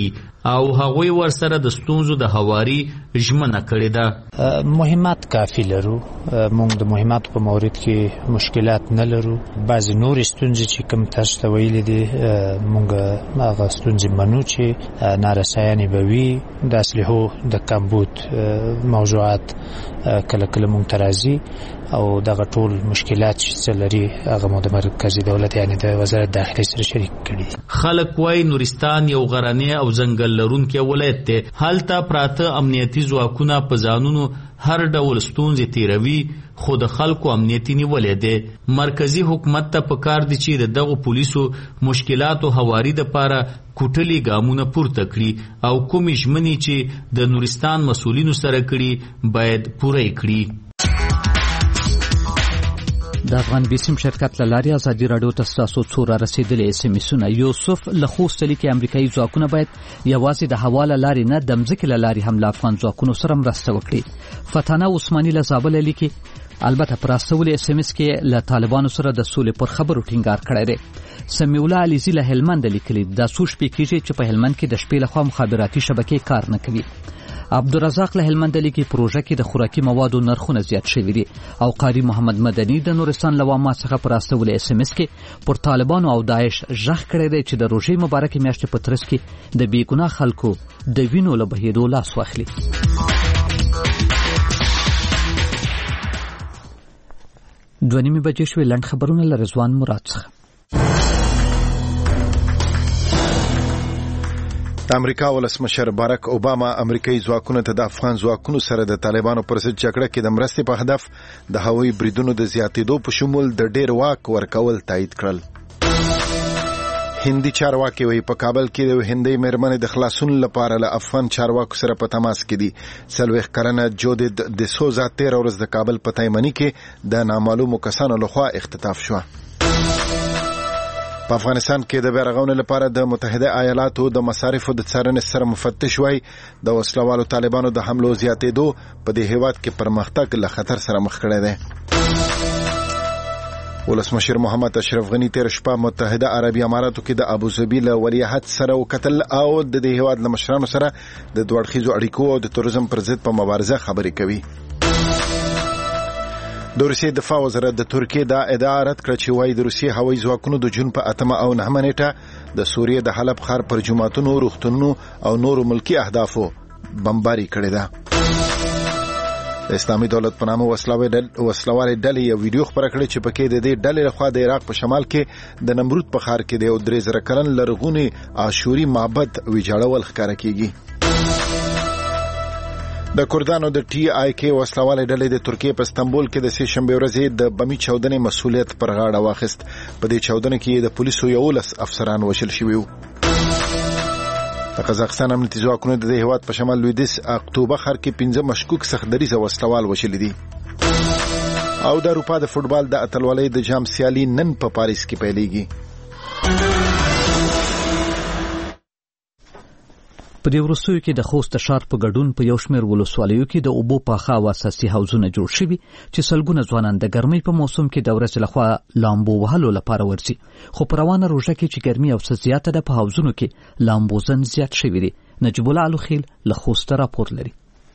او هغوی ورسره د ستونزو د هواري ژمنه کړې ده. مهمات کافي لرو، موږ د مهمات په مورد کې مشکلات نه لرو. بعض نور ستونزې چې کوم تاسو ته ویلي دي موږ هغه ستونزې منو چې نارسایانې به وي، د اسلحو د کمبود موضوعات کله کله موږ ته راځي او دغه ټول مشکلات چې لري هغه مو د مرکزي دولت یعنی د وزارت داخلي سره شریک کړي. خلک وايي نورستان یو غرنی او ځنګل لرونکی ولایت دی. هلته پراته امنیتي ځواکونه په ځانونو هر ډول ستونزې تیروي، خو د خلکو امنیتي نیولې دی. مرکزی حکومت ته پکار دي چې دغه پولیسو مشکلاتو هواري د پاره کوټلي ګامونه پورته کړي او کومې ژمنې چې د نورستان مسؤلینو سره کړي باید پوره کړي. د افغان بیسیم شرکت لاري ازادي رادیو ته تاسو څوره رسیدلې SMS-ونه. یوسف لخوستلی کې امریکایي ځواکونه باید یوازې د حواله لاري نه د مځکې لاري هم له افغان ځواکونو سره مرسته وکړي. فتانه عثماني له زابل لیکي البته پر استول SMS کې له طالبانو سره د سولې پر خبرو ټینګار کړی دی. سمیع الله علیزی له هلمند لیکلي د سوش پکېږي چې په هلمند کې د شپې لخوا مخابراتي شبکې کار نه کوي. عبدالرزاق له هلمند لیکي پروژه کې د خوراکي موادو نرخونه زیات شوي دي او قاری محمد مدني د نورستان لواما څخه پر استول SMS کې پر طالبانو او داعش ژغ کړی دی چې د روژې مبارکې میاشتې په ترڅ کې د بیګناه خلکو د وینو له بهېدو لاس واخلي. دوه نیمې بجې شوې. لنډ خبرونه له رضوان مراد څخه. د امریکا ولسمشر باراک اوباما امریکایي ځواکونو ته د افغان ځواکونو سره د طالبانو پر ضد جګړه کې د مرستې په هدف د هوایي بریدونو د زیاتېدو په شمول د ډېر واک ورکول تایید کړل. هندي چارواکي وایي په کابل کې د هندۍ مېرمنې د خلاصون لپاره له افغان چارواکو سره په تماس کې دي. 40 کلنه جودت د سوزا 13 ورځ د کابل په تایمني کې د نامعلومو کسانو لخوا اختطاف شوه. په افغانستان کې د بیرغونو لپاره د متحده ایالاتو د مصارفو د څارنې سره مفتش وای د وسلوالو طالبانو د حملو زیاتېدو په دې هیواد کې پرمختګ له خطر سره مخ کړی دی. ولسمشر محمد اشرف غنی تیر شپه متحده عربي اماراتو کې د ابوظبي له ولیعهد سره وکتل او د دې هیواد له مشرانو سره د دوه اړخیزو اړیکو او د تروریزم پر ضد په مبارزه خبرې کوي. د روسیې دفاع وزارت د ترکیې دا ادعا رد کړه چې وايي د روسیې هوایي ځواکونو د جون په 8 او 9 نیټه د سوریې د حلب ښار پر جوماتونو، روغتونونو او نورو ملکی اهدافو بمباري کړې ده. د اسلامي دولت په نامه وسلوالې ډلې یو ویډیو خپره کړې چې پکې د دې ډلې لخوا د عراق په شمال کې د نمرود په ښار کې د یو 3000 کلن لرغوني عاشوري معبد ویجاړول ښکاره کیږي. د کردانو د TIK وسلوالې ډلې د ترکیې په استنبول کې د سه شنبه ورځې د بمي چاودنې مسؤلیت پر غاړه واخیست. په دې چاودنه کې د پولیسو 11 افسران وژل شوي وو. د قزاقستان امنیتي ځواکونو د دې هیواد په شمال لویدیځ اکتوبر ښار کې 15 مشکوک سختدریزه وسلوال وژلي دي. او د اروپا د فوټبال د اتلولۍ د جام سیالي نن په پاریس کې پیلېږي. په دې وروستیو کې د خوست ښار په ګډون په یو شمېر ولسوالیو کې د اوبو پاخه او اساسي حوضونه جوړ شوي چې سلګونه ځوانان د ګرمۍ په موسم کې د ورځې لخوا لامبو وهلو لپاره ورځي. خو په روانه روژه کې چې ګرمي او څه زیاته ده په حوضونو کې لامبوزن زیات شوي دي. نجیب الله الوخیل له خوسته راپور لري.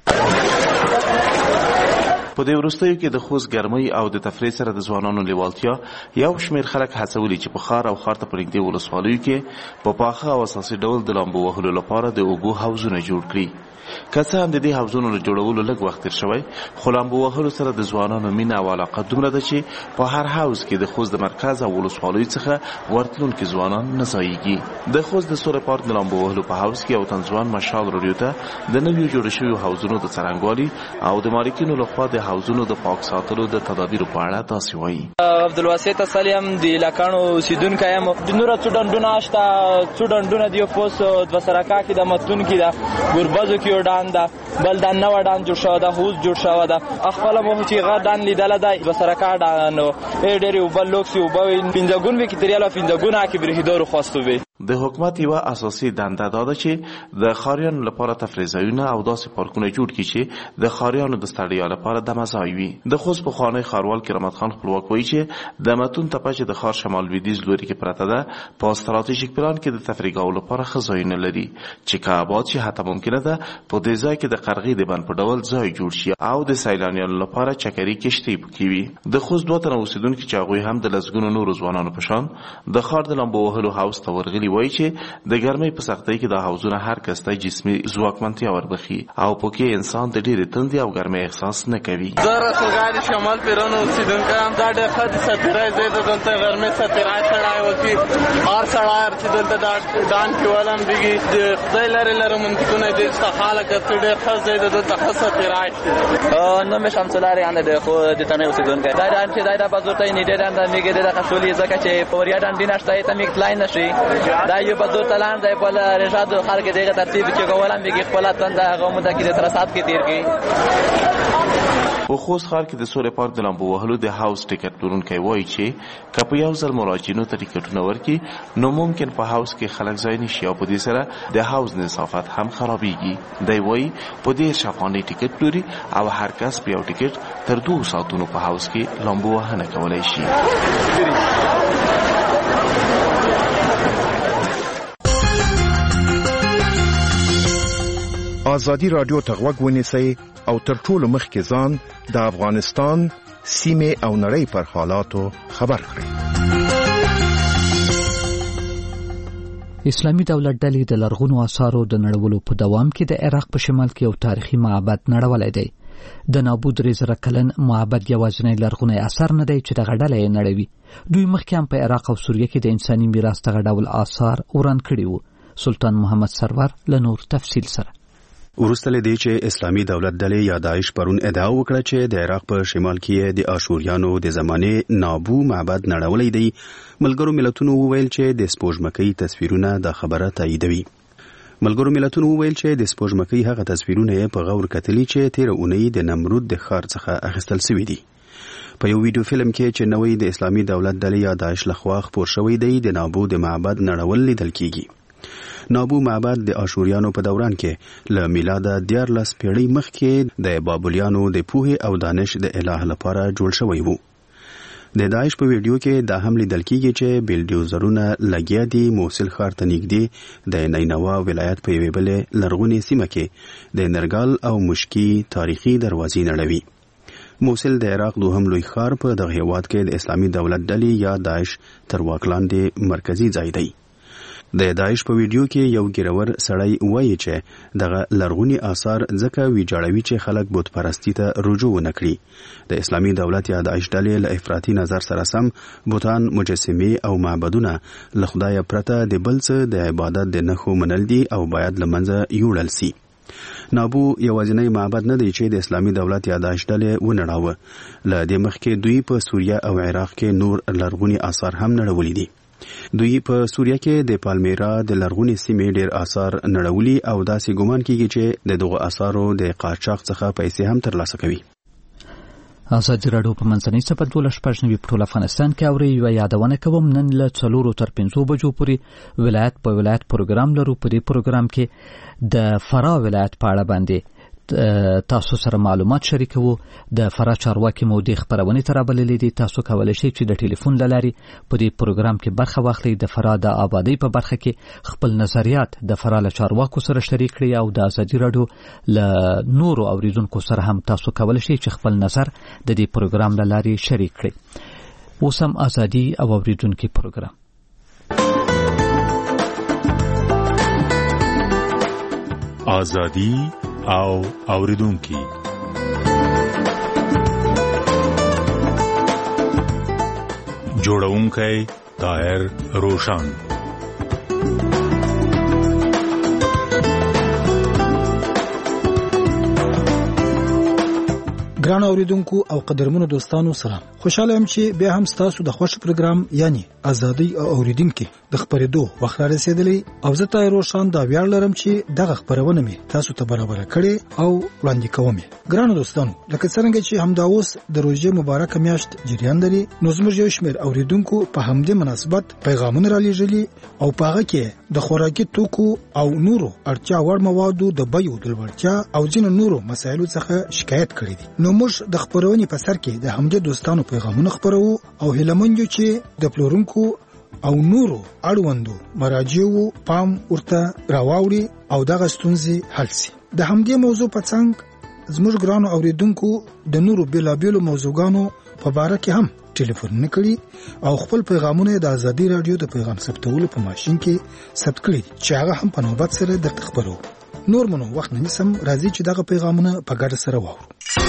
په دې وروستیو کې د خوست ګرمۍ او د تفریح سره د ځوانانو لیوالتیا یو شمېر خلک هڅولي چې په ښار او ښار ته په نږدې ولسوالیو کې په پاخه او اساسي ډول د لامبو وهلو لپاره د اوبو حوضونه جوړ کړي. که څه هم د دې حوضونو له جوړولو لږ وخت تېر شوی، خو لامبو وهلو سره د ځوانانو مینه او علاقه دومره ده چې په هر حوض کې د خوست د مرکز او ولسوالیو څخه ورتلونکي ځوانان نه ځایږي. د خوست د سوری پارک د لامبو وهلو په حوض کې یو تن ځوان مشال راډیو ته د نویو جوړ شویو حوضونو د څرنګوالي او د مالکینو لخوا د حوضونو د پاک ساتلو د تدابیرو په اړه داسې وایي. عبدالواسط اصلی هم د علاقانو اوسیدونکی یم. د نوره څو ډنډونه شته، څو ډنډونه د یو پوسټ دوه سرکا کې د متون کې ده، ګوربزو کې یو ډان ده، بل دا نوه ډان جوړ شوی ده، حوض جوړ شوی ده. خپله مو چې هغه ډان لیدله ده دوه سرکا ډان ډېرې اوبه لوکسې اوبه وي، پنځه ګون وي کې تریاله پنځه ګونه کې برېښېدو رخواستو وي. د حکومت یو اساسي دنده دا ده چې د خاریانو لپاره تفریح ځایونه او داسې پارکونه جوړ کړي چې د خاریانو د ستړیا لپاره د مزای وي. د خوست پخوانی ښاروال کرامت خان خپلواک وایي چې د متون تپه چې د ښار شمال لویدیځ لوري کې پرته ده په ستراتیژیک پلان کې د تفریحګاو لپاره ښه ځایونه لري چې که آباد شي حتی ممکنه ده په دې ځای کې د قرغې د بند په ډول ځای جوړ شي او د سیلانیانو لپاره چکري کشتۍ پکې وي. د خوست 2 تنه اوسیدونکي چې هغوی هم د لسګونو نورو ځوانانو په شان د ښار د لامبو وهلو حوض ته ورغلي وایي چې د ګرمۍ په سختۍ کې دا حوضونه هر کس ته جسمي ځواکمنتیا وربخي او پکې انسان د ډېرې تندې او ګرمۍ احساس نه کوي. زه رسولګاري شمال پیران اوسیدونکی یم. دا ډېر ښه د سفیرای ځای ده. دلته غرمې سفیرای سړی وکړي هر سړی چې دلته دا ډان کې ولمبېږي د خدای لرې لرې منطقونه دې څخه لکه څه ډېر ښه ځای ده. دلته ښه سفیرای شي. نوم یې شمس الله ریان دی خو د تنې اوسیدونکی دا ډان چې دی دا په زور ته یې نیټې ډان ته میږي د دغه سولې ځکه چې په وریا ډان دي نشته یې ته میږ تلای نه شي. دا یو په زور تلان دی په رشاد خلک دغه ترتیب چې کولم میږي خپل تنده هغه مده کې د ترسات کې تیر کی. په خوست ښار کې د سولې پارک د لامبو وهلو د هاوس ټیکټ پلورونکی وایي چې که په یو ځل مراجعینو ته ټیکټونه ورکړي نو ممکن په هاوس کې خلک ځای نشي او په دې سره د هاوس نظافت هم خرابېږي. دی وایي په 10 افغانۍ ټیکټ پلوري او هر کس په یو ټیکټ تر 2 ساعتونو په هاوس کې لامبو وهنه کولی شي. ازادي رادیو ته غوږ ونیسئ او تر ټولو مخکې ځان د افغانستان سیمې او نړۍ پر حالاتو خبر کړئ. اسلامي دولت ډلې د لرغونو آثارو د نړولو په دوام کې د عراق په شمال کې یو تاریخي معبد نړولی دی. د نابود 3,000 کلن معبد یوازینی لرغونی اثر نه دی چې دغه ډله یې نړوي. دوی مخکې هم په عراق او سوریه کې د انساني میراث دغه ډول آثار وران کړي وو. سلطان محمد سرور له نور تفصیل سره وروسته له دې چې اسلامي دولت ډلې یا داعش پرون ادعا وکړه چې د عراق په شمال کې د آشوریانو د زمانې نابو معبد نړولی دی، ملګرو ملتونو وویل چې د سپوږمکۍ تصویرونه د خبره تاییدوي. ملګرو ملتونو وویل چې د سپوږمکۍ هغه تصویرونه یې په غور کتلي چې تیر اونۍ د نمرود د ښار څخه اخیستل شوي دي. په یو ویډیو فلم کې چې نوی د اسلامي دولت ډلې یا داعش لخوا خپور شوی دی د نابو د معبد نړول لیدل کیږي. نابو معبد د آشوریانو په دوران کې له میلاده 14 پیړۍ مخکې د بابلیانو د پوهې او دانش د الهه لپاره جوړ شوی وو. د داعش په ویډیو کې دا هم لیدل کیږي چې بلډوزرونه لګیا دي موصل ښار ته نږدې د نینوا ولایت په یوې بلې لرغونې سیمه کې د نرګال او مشکي تاریخي دروازې نړوي. موصل د عراق دوهم لوی ښار په دغه هیواد کې د اسلامي دولت ډلې یا داعش تر واک لاندې مرکزی ځای دی. د داعش په ویډیو کې یو ګیرور سړی وایي چې دغه لرغونی آثار ځکه ویجاړوي چې خلک بت پرستی ته رجوع ونه کړي. د اسلامي دولت یا داعش ډلې له افراطي نظر سره سم بوتان، مجسمې او معبدونه له خدای پرته د بل څه د عبادت د نښو منل دي او باید له منځه یوړل سي. نابو یوازینی معبد نه دی چې د اسلامي دولت یا داعش ډلې ونړاوه. له دې مخکې دوی په سوریه او عراق کې نور لرغوني آثار هم نړولي دي. دوی په سوریه کې د پالمیرا د لرغوني سیمې ډیر آثار نړولي او داسې ګومان کیږي چې د دغه آثارو د قاچاق څخه پیسې هم ترلاسه کوي. ازادي راډیو په منځنۍ سپه 12 په ټول افغانستان کې اوري یو یادونه کوم نن له 4 تر 5 بجو پورې ولایت په ولایت پروګرام لرو. په دې پروګرام کې د فرا ولایت په اړه باندې تاسو سره معلومات شریکوو. د فرا چارواکي مو د خبرونې تر بللې دي. تاسو کولای شئ چې د ټلیفون لاري په دې پروګرام کې برخه واخلئ. د فرا د آبادی په برخه کې خپل نظریات د فرا له چارواکو سره شریک کړئ او د ازادي راډیو له نورو اوریدونکو سره هم تاسو کولای شئ چې خپل نظر د دې پروګرام لاري شریک کړئ. اوس هم ازادي او اوریدونکو پروګرام ازادي او اوریدونکي جوړونکی طاهر روشان. ګران اوریدونکو او قدرمنو دوستانو سلام. خوشاله یم چې بیا هم تاسو د خوښ پروګرام یعنی ازادي او اوریدونکو د خبرېدو وخت را رسیدلی او زه تای روشان دا ویاړ لرم چې دغه خبرونه می تاسو ته برابر کړي او وړاندې کوم. ګران دوستانو لکه څنګه چې همدا اوس د روزه مبارک میاشت جریان لري نو زموږ یو شمېر اوریدونکو په همدې مناسبت پیغامونه را لېږلي او په هغه کې د خوراکي توکو او نورو اړتیا وړ موادو د بیو د لوړتیا او ځینو نورو مسایلو څخه شکایت کړي دي. نو موږ د خبرونې په سر کې د همدې دوستانو پیغامونه خبرو او هیلمن یو چې د پلورونکو او نورو اړوندو مراجعو پام ورته راوړي او دغه ستونزې حل شي. د همدې موضوع په څنګ زموږ ګرانو اوریدونکو د نورو بیلابیلو موضوعګانو په اړه کې هم ټلیفون کړي او خپل پیغامونه د ازادي رادیو د پیغام ثبتولو په ماشين کې ثبت کړي چې هغه هم په نوبت سره درته خبرو. نور منو وخت نه نسم راځي چې دغه پیغامونه په ګډه سره واورو.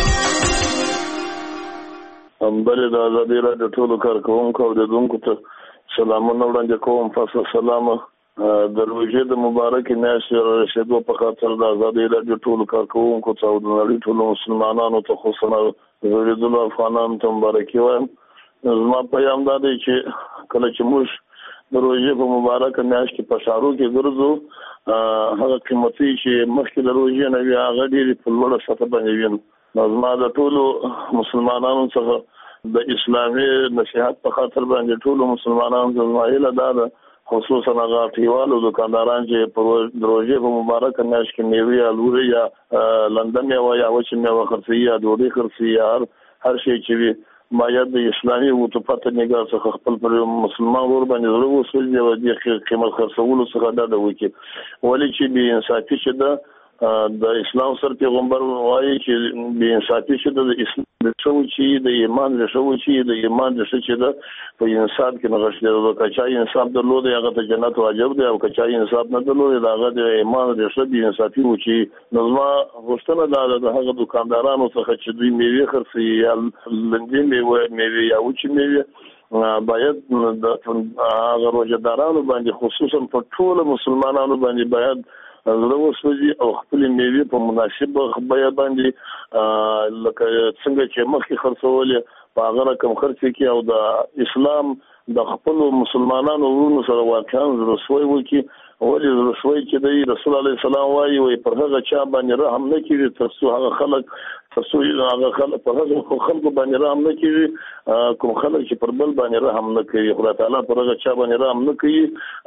بلې د ازادي رادیو ټولو کارکوونکو او اوریدونکو ته سلامونه وړاندې کوم. فاصله سلام د روزې د مبارکې میاشتې رسېدو په خاطر د ازادي رادیو ټولو کارکوونکو ته او د نړۍ ټولو مسلمانانو ته خصوصا زړېدلو افغانانو ته مبارکي وایم. زما پیغام دا دی چې کله چې موږ د روزې په مبارکه میاشت کې په ښارو کې ګرځو هغه قیمتي چې مخکې د روزې نه وي هغه ډېرې په لوړه سطح باندې وینو. زما د ټولو مسلمانانو څخه د اسلامي نصیحت په خاطر باندې ټولو مسلمانانو ته زما هیله دا ده خصوصا هغه ټیوالو دکانداران چې په روزې په مبارکه میاشت کې میوې الوري یا لندن یا وچې میوه خرڅوي یا ډوډۍ خرڅوي یا هر شی چې وي باید د اسلامي وطفت نگاه څخه خپل پر مسلمان ور باندې زړه وسوځي او د قیمت خرڅولو څخه ډډه وکړي. ولې چې بې انصافي چې ده د اسلام سر پیغمبر وایي چې بې انصافي چې د اسلام رښو چې د ایمان رښو چې د ایمان رښو چې ده په انصاف کې نغښتل او کچا انصاف درلود هغه ته جنت واجب دی او کچا انصاف نه درلود هغه د ایمان رښو بې انصافي و چې نظم غوښتنه ده د هغه دکاندارانو څخه چې دوی میوه خرڅي یا لندې میوه یا وچې میوه باید د هغه روزدارانو باندې خصوصا په ټول مسلمانانو باندې باید زړه وسوځي او خپل میوه په مناسب بیه باندې لکه څنګه چې مخکې خرڅولې په هغه رقم خرڅ کړي او د اسلام د خپل مسلمانانو ورونو سره واقعا رسوي وکړي. ولې رسوي چې د رسول الله سلام وايي پر هغه چا باندې رحم نه کوي ترڅو هغه خلک پر هغه خلکو باندې رحم نه کوي کوم خلک چې پر بل باندې رحم نه کوي خدای تعالی پر هغه چا باندې رحم نه کوي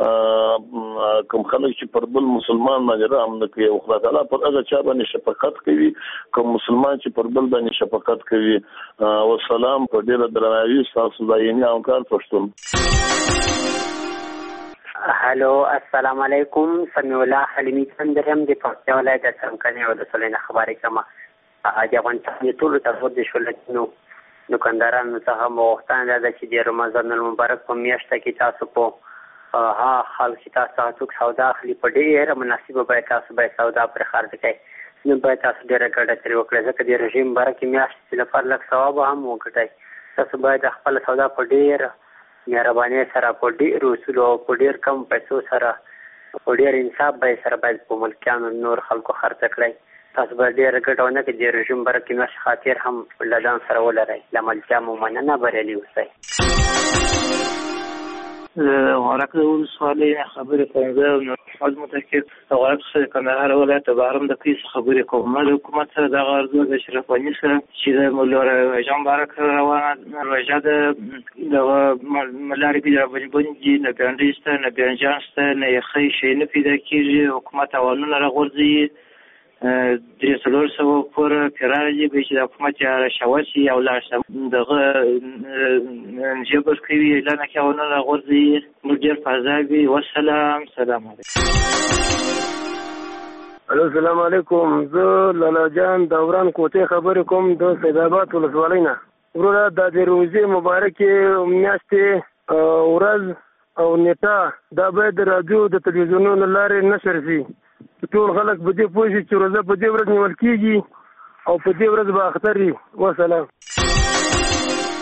کوم خلک چې پر بل مسلمان باندې رحم نه کوي او خدای تعالی پر هغه چا باندې شفقت کوي کوم مسلمان چې پر بل باندې شفقت کوي. والسلام په ډیره درناوي تاسو دایني همکار پښتون. هلو السلام علیکم. سمیع الله حلیمی چندرم د پکتیا ولایت څمکني او د سولینه خبرې کوم. د افغانستان ټول تاسو د شولتونو دکاندارانو څخه مغوښتنه ده چې د رمضان المبارک په میاشت کې تاسو په خلک تاسو سودا اخلي په ډېره مناسبه بیه تاسو به سودا پر خرڅ کړئ. نو باید تاسو ډېره ګټه ترې وکړئ ځکه د رژیم مبارک میاشت لپاره لږ ثواب هم وګټئ. تاسو باید خپل سودا په ډېره مهرباني سره په ډېرو اصولو او په ډېر کم پیسو سره په ډېر انصاف بیې سره باید په ملکیانو نور خلکو خرڅ کړئ. تاسو باید ډېره ګټه ونه کړئ. د رژیم مبارک میاشت خاطر هم له ځان سره ولرئ. له ملکیا مو مننه، بریالي اوسئ. غرق ولسوالۍ خبرې کوم. زه محمد متکر د غرق څخه کندهار ولایت بهرم د کیس خبرې کوم. د حکومت سره دغه ارزو د اشرف غني سره چې د روژه مبارک روانه روژه دغه ملارې کې راوبندي نه بیانډي شته نه بیانجان شته نه یخی شی نه پیدا کېږي. حکومت اوانونه راغورځوي 300 پورې پیراجي به چې د حکومت رشوت او لا دغه جبر کوي اعلان کوي او نه غورځي. مدیر فضاوي والسلام. سلام علیکم. السلام علیکم. زه لالا جان دوران کوټه خبرې کوم د سیدآباد ولسوالۍ نه. وروره د روزې مبارکې میاشتې ورځ او نیټه دا باید د رادیو د تلویزیونونو لارې نشر شي. ټول خلک په دې پوه شي چې روزه په دې ورځ نیول کېږي او په دې ورځ به اختر وي. وسلام.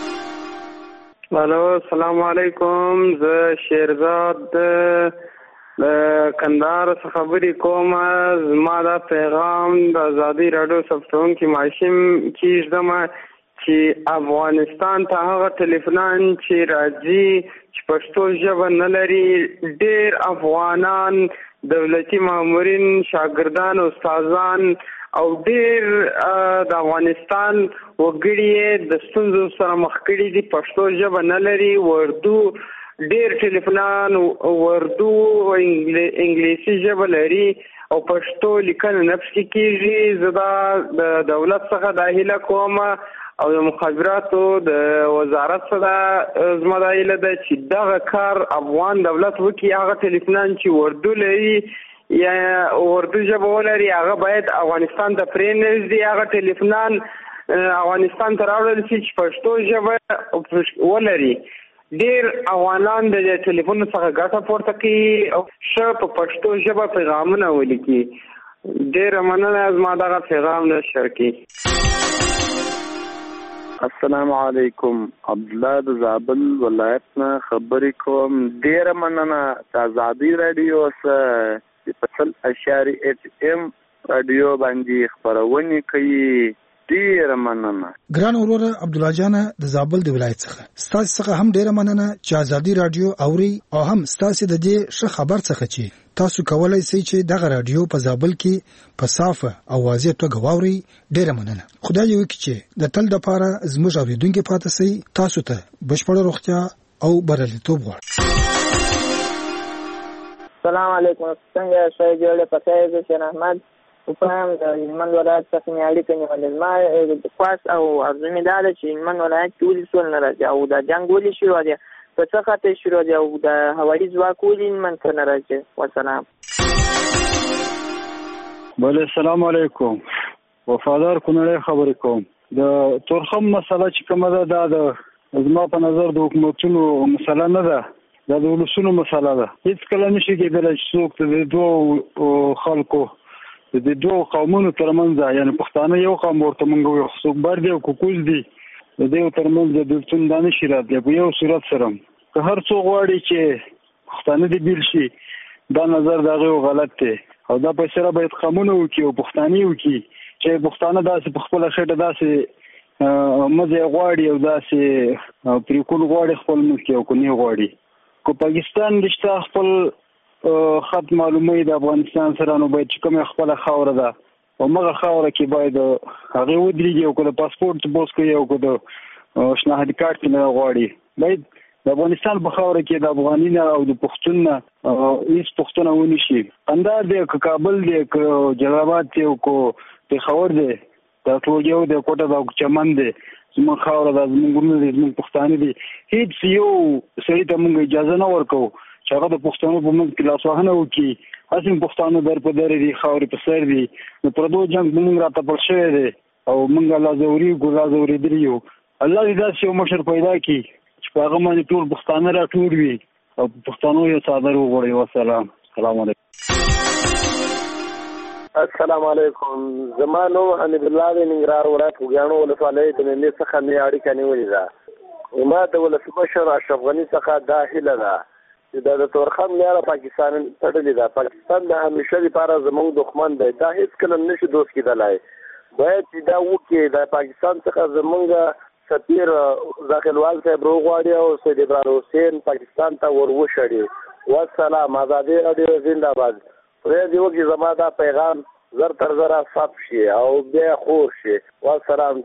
الو السلام علیکم. زه شیرزاد کندهار څخه خبرې کوم. زما دا پیغام د ازادي راډیو ثبتونکي ماشوم کېږدم چې افغانستان ته هغه ټلیفونان چې راځي چې پښتو ژبه نه لري، ډېر افغانان، دولتي مامورین، شاګردان، استادان او ډېر د افغانستان وګړي د ستونزو سره مخ کړي دي. پښتو ژبه نه لري، اردو ډېر ټلیفونان اردو او انګلیسي ژبه لري او پښتو لیکنه نه پکې کېږي. زه دا د دولت څخه دا هیله کوم او د مخابراتو د وزارت څخه زما دا هیله ده چې دغه کار افغان دولت وکړي. هغه ټلیفونان چې اردو لري یا اردو ژبه ولري هغه باید افغانستان ته پرېنږدي. هغه ټلیفونان افغانستان ته راوړل شي چې پښتو ژبه ولري. ډېر افغانان د ټلیفون څخه ګټه پورته کوي او ښه په پښتو ژبه پیغامونه ولیکي. ډېره مننه، زما دغه پیغام نشر کړي. السلام علیکم، عبدالله د زابل ولایت نه خبرې کوم. ډېره مننه د ازادي راډیو څخه په 100.8 راډیو باندې خپرونې کوي. ډېره مننه. ګران وروره عبدالله جان د زابل د ولایت څخه ستاسو څخه هم ډېره مننه چې ازادي راډیو اوري او هم ستاسو د دې ښه خبر څخه چې تاسو کولای شئ چې دغه راډیو په زابل کې په صافه او واضح توګه واوري. ډېره مننه. خدای دې وکړي چې د تل لپاره زموږ اوریدونکو پاتې شي. تاسو ته بشپړه روغتیا او بریالیتوب غواړم. السلام علیکم، څنګه شئ؟ جوړه پخیر شئ احمد وفهم د هلمند ولایت څخه مې اړیکه نیولې. ما خاص او ارزو مې دا ده چې هلمند ولایت کې ولې سول نه راځي او دا جنګ ولې شروع دی، په څه خاطر شروع دی او د هوایي ځواک ولې هلمند ته نه راځي. والسلام. بله، السلام علیکم، وفادار کونړی خبرې کوم. د تورخم مسله چې کومه ده دا د زما په نظر د حکومتونو مسله نه ده، دا د ولسونو مسله ده. هیڅ کله نشي کېدلی چې څوک د دوو خلکو د دوه قومونو ترمنځ، یعنی پښتانه یو قوم ورته مونږ وایو، څوک بر دی او کوکوز دی، د دې ترمنځ د بېلتون دا نشي راتلی په یو صورت سره. که هر څوک غواړي چې پښتانه دې بیل شي، دا نظر د هغې غلط دی او دا فیصله باید قومونه وکړي او پښتانه وکړي چې پښتانه داسې په خپله خېټه داسې مزې غواړي او داسې پرېکول غواړي خپل ملک کې او که نه غواړي. که پاکستان رشته خپل خط معلومه د افغانستان سره، نو باید چې کومه خپل خاوره ده او مغه خاوره کې باید هغه ودرېږي او که د پاسپورت بوس کوي او که د شناخت کارت نه غواړي، باید د افغانستان په خاوره کې د افغاني نه او د پښتون نه هیڅ پښتنه ونی شي. قندهار دی که کابل دی که جلال آباد دی او که پېښور دی، دا ټول یو دی، کوټه ده او چمن دی، زموږ خاوره ده، زموږ ورونه دي، زموږ پښتانه دي. هیڅ یو سړي ته موږ اجازه نه ورکوو چې هغه د پښتنو په منځ کې لاسوهنه وکړي. هسې پښتانه در په در دي، خاورې په سر دي. د پردو جنګ موږ راتپل شوی دی او موږ لا ځورېدلي یو. الله دې داسې یو مشر پیدا کړي چې په هغه باندې ټول پښتانه راټول وي او پښتنو یو څادر وغوړوي. والسلام. السلام علیکم. السلام علیکم، زما نوم حمید الله د ننګرهار ولایت خوږیاڼو ولسوالۍ د مېلې څخه مې اړیکه نیولې ده. ما د ولسمشر اشرف غني څخه دا هیله ده چې د تورخم لاره پاکستان تړلې ده. پاکستان د همیشه لپاره زموږ دښمن دی، دا هیڅ کله نشي دوست کېدلی. باید چې دا وکړي، د پاکستان څخه زموږ سفیر داخلوال صاحب روغواړي او سید ابراهیم حسین پاکستان ته ور وشړي. والسلام. ازادي راډیو زنده باد. خدای دې وکړي زما دا پیغام زر تر زره ثبت شي او بیا خور شي. والسلام.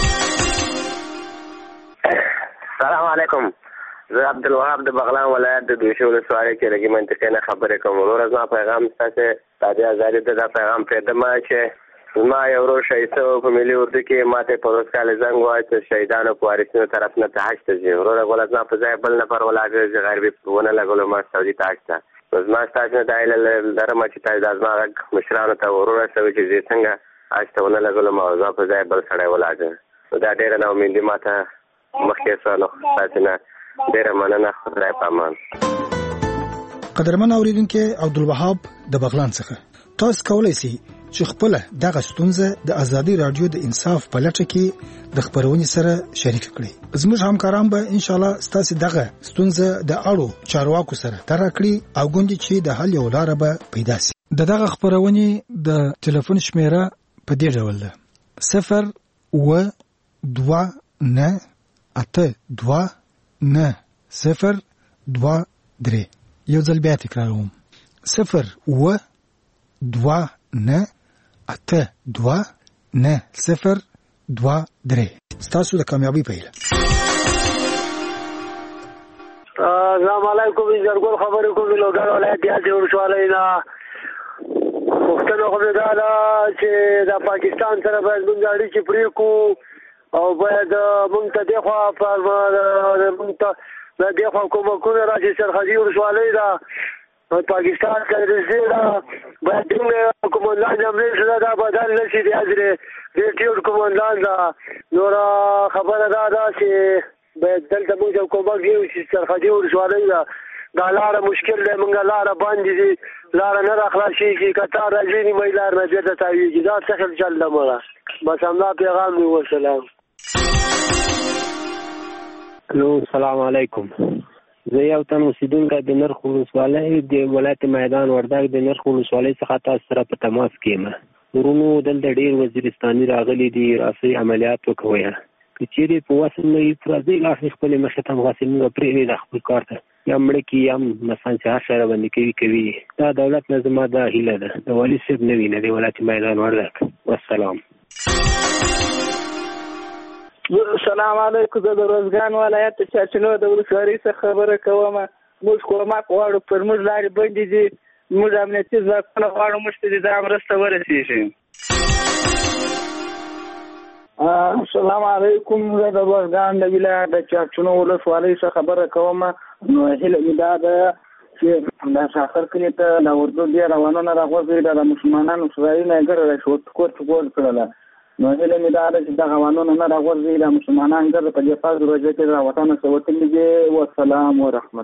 السلام علیکم، زه عبدالوهاب د بغلان ولایت د دوشي ولسوالۍ کې لږې منطقې نه خبرې کوم. وروره زما پیغام ستاسې تادې ازادي ته دا پیغام پرېږدم چې زما یو ورور شهید شوی په ملي اردو کې ما ته په روز کال زنګ ووایه چې شهیدانو په وارثینو طرف نه ته حج ته ځي. وروره ګوله زما په ځای بل نفر ولاړ دی چې غربي ونه لګولو ما سعودي ته حج ته. نو زما ستاسو نه دا هیله لرم چې تاسو دا زما غږ مشرانو ته ورورسوئ چې زه څنګه حج ته ونه لګولم او زما په ځای بل سړی ولاړ دی. نو دا ډېره ناامیدي ما ته مخکې شوه. نو تاسو نه ډېره مننه. خدای په امان. قدرمن اوریدونکو، عبدالوهاب د بغلان څخه تاسو کولای شئ چې خپل دغه ستونزه د ازادي رادیو د انصاف په لټه کې د خبرونې سره شریک کړي. زموږ همکاران به ان شاء الله ستاسو دغه ستونزه د اړو چارواکو سره تر کړي او ګوندې چې د حل یو لار به پیدا شي. دغه خبرونې د ټلیفون شمیره په دې ډول ده: 0-2-9-8-2-9-0-2-3. یو ځل بیا تکراروم: 0-2-9-8-2-9-0-2-3. ستاسو د کامیابی پیل. السلام علیکم. زرګور خبرې کوم لوګر ولایت یاسې ورشوالۍ نه. پښتنو خو دا چې د پاکستان سره باید موږ اړیکې پرې کړو او باید موږ ته دغه موږ ته د دغه کومکونه راځي سرحدي ورشوالۍ ده پاکستان کې رسېدا باید کومندان امنیت سره دا بدل نشي دی حضرت ډیټیوډ کومندان دا نور خبره ده چې باید دلته موږ کومک یو چې سرحدي ورشوالۍ ده دا لار مشکل دی. موږ لار باندې دي لار نه راخلاصيږي کته راځي نه مې لار نه بیرته تاویږي. دا څه خل چل دمره بس همدا پیغام دی. والسلام. الو السلام علیکم. زه یو تن اوسیدونکی د نرخ ولسوالۍ د ولایت میدان وردګ د نرخ ولسوالۍ څخه تاسو سره په تماس کې یم. ورونو دلته ډیر وزیرستاني راغلي دي راسي عملیات وکوي. کچېری په واسه نه افرازي لاس خپل مخه ته غاسمو پرې د خپل کار ته یا مړ کې یم مثلا چې هر باندې کوي دا دولت لازم ده هیله ده د والی صاحب نه ویني د ولایت میدان وردګ. والسلام. السلام علیکم. زه د روزګان ولایت چاچنو د ولسوالۍ څخه خبره کوم. موږ کومک غواړو پر موږ لارې بندې دي. موږ امنیتي ځواکونه غواړو موږ ته دا مرسته ورسېږي. السلام علیکم. زه د روزګان د ولایت د چاچنو ولسوالۍ څخه خبره کوم. نو هیله مې دا ده چې دا شاخر کلی ته د اردو بیا روانونه راغورځي د مسلمانانو اسرائیل نه ګره شوت کوټ کړله. نو هیله مې دا ده چې دا روانونه نه راغورځي د مسلمانان ګره په دې فاز روزه کې د وطن سوتلې دي. والسلام ورحمت.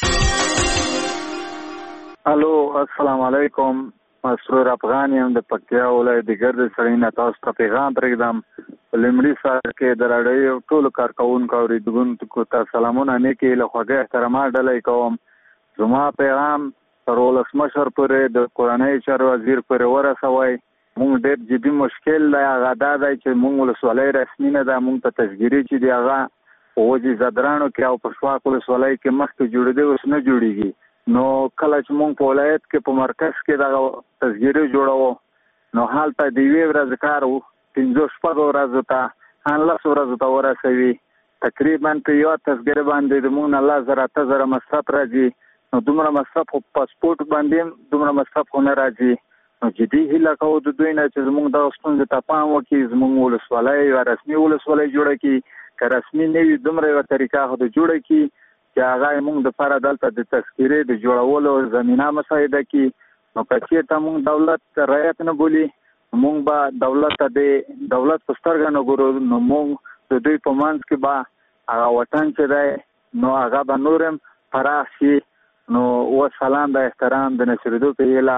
الو السلام علیکم. مسرور افغان یم د پکتیا ولایت د ګرد سړی نه تاسو ته پیغام پرېږدم. لمړي سره کې د راډیو ټولو کارکوونکو اوریدونکو ته سلامونه نیکې له خوږه احترامات ډالۍ کوم. زما پیغام پر ولسمشر پورې د کورنۍ چارو وزیر پورې ورسوئ. مونږ ډېر جدي مشکل دی هغه دا دی چې مونږ ولسوالۍ رسمي نه ده. مونږ ته تشګیري چې دی هغه په وجې زدرانو کې او په شواک ولسوالۍ کې مخکې جوړېدی اوس نه جوړېږي. نو کله چې مونږ په ولایت کې په مرکز کې دغه تشګیري جوړوو نو هلته د یوې ورځې کار و 15 ورځو ته 15 ورځو ته ورسوي. تقریبا په یو تشګیري باندې د مونږ نه 1000 مصرف راځي. نو دومره مصرف په پاسپورت باندې دومره مصرف نه راځي. نو جدي هیله کوو د دوی نه چې زموږ د ستونزې ته پام وکړي. زموږ ولسوالۍ یوه رسمي ولسوالۍ جوړه کړي. که رسمي نه وي دومره یوه طریقه خو د جوړه کړي چې هغه موږ دپاره دلته د تذکرې د جوړولو زمینه مساعده کړي. نو که چېرته موږ دولت رعایت نه بولي موږ به دولت ته د دولت په سترګه نه ګورو. نو موږ د دوی په منځ کې به هغه وطن چې دی نو هغه به نور هم پراخ شي. نو والسلام د احترام د نشرېدو په هیله.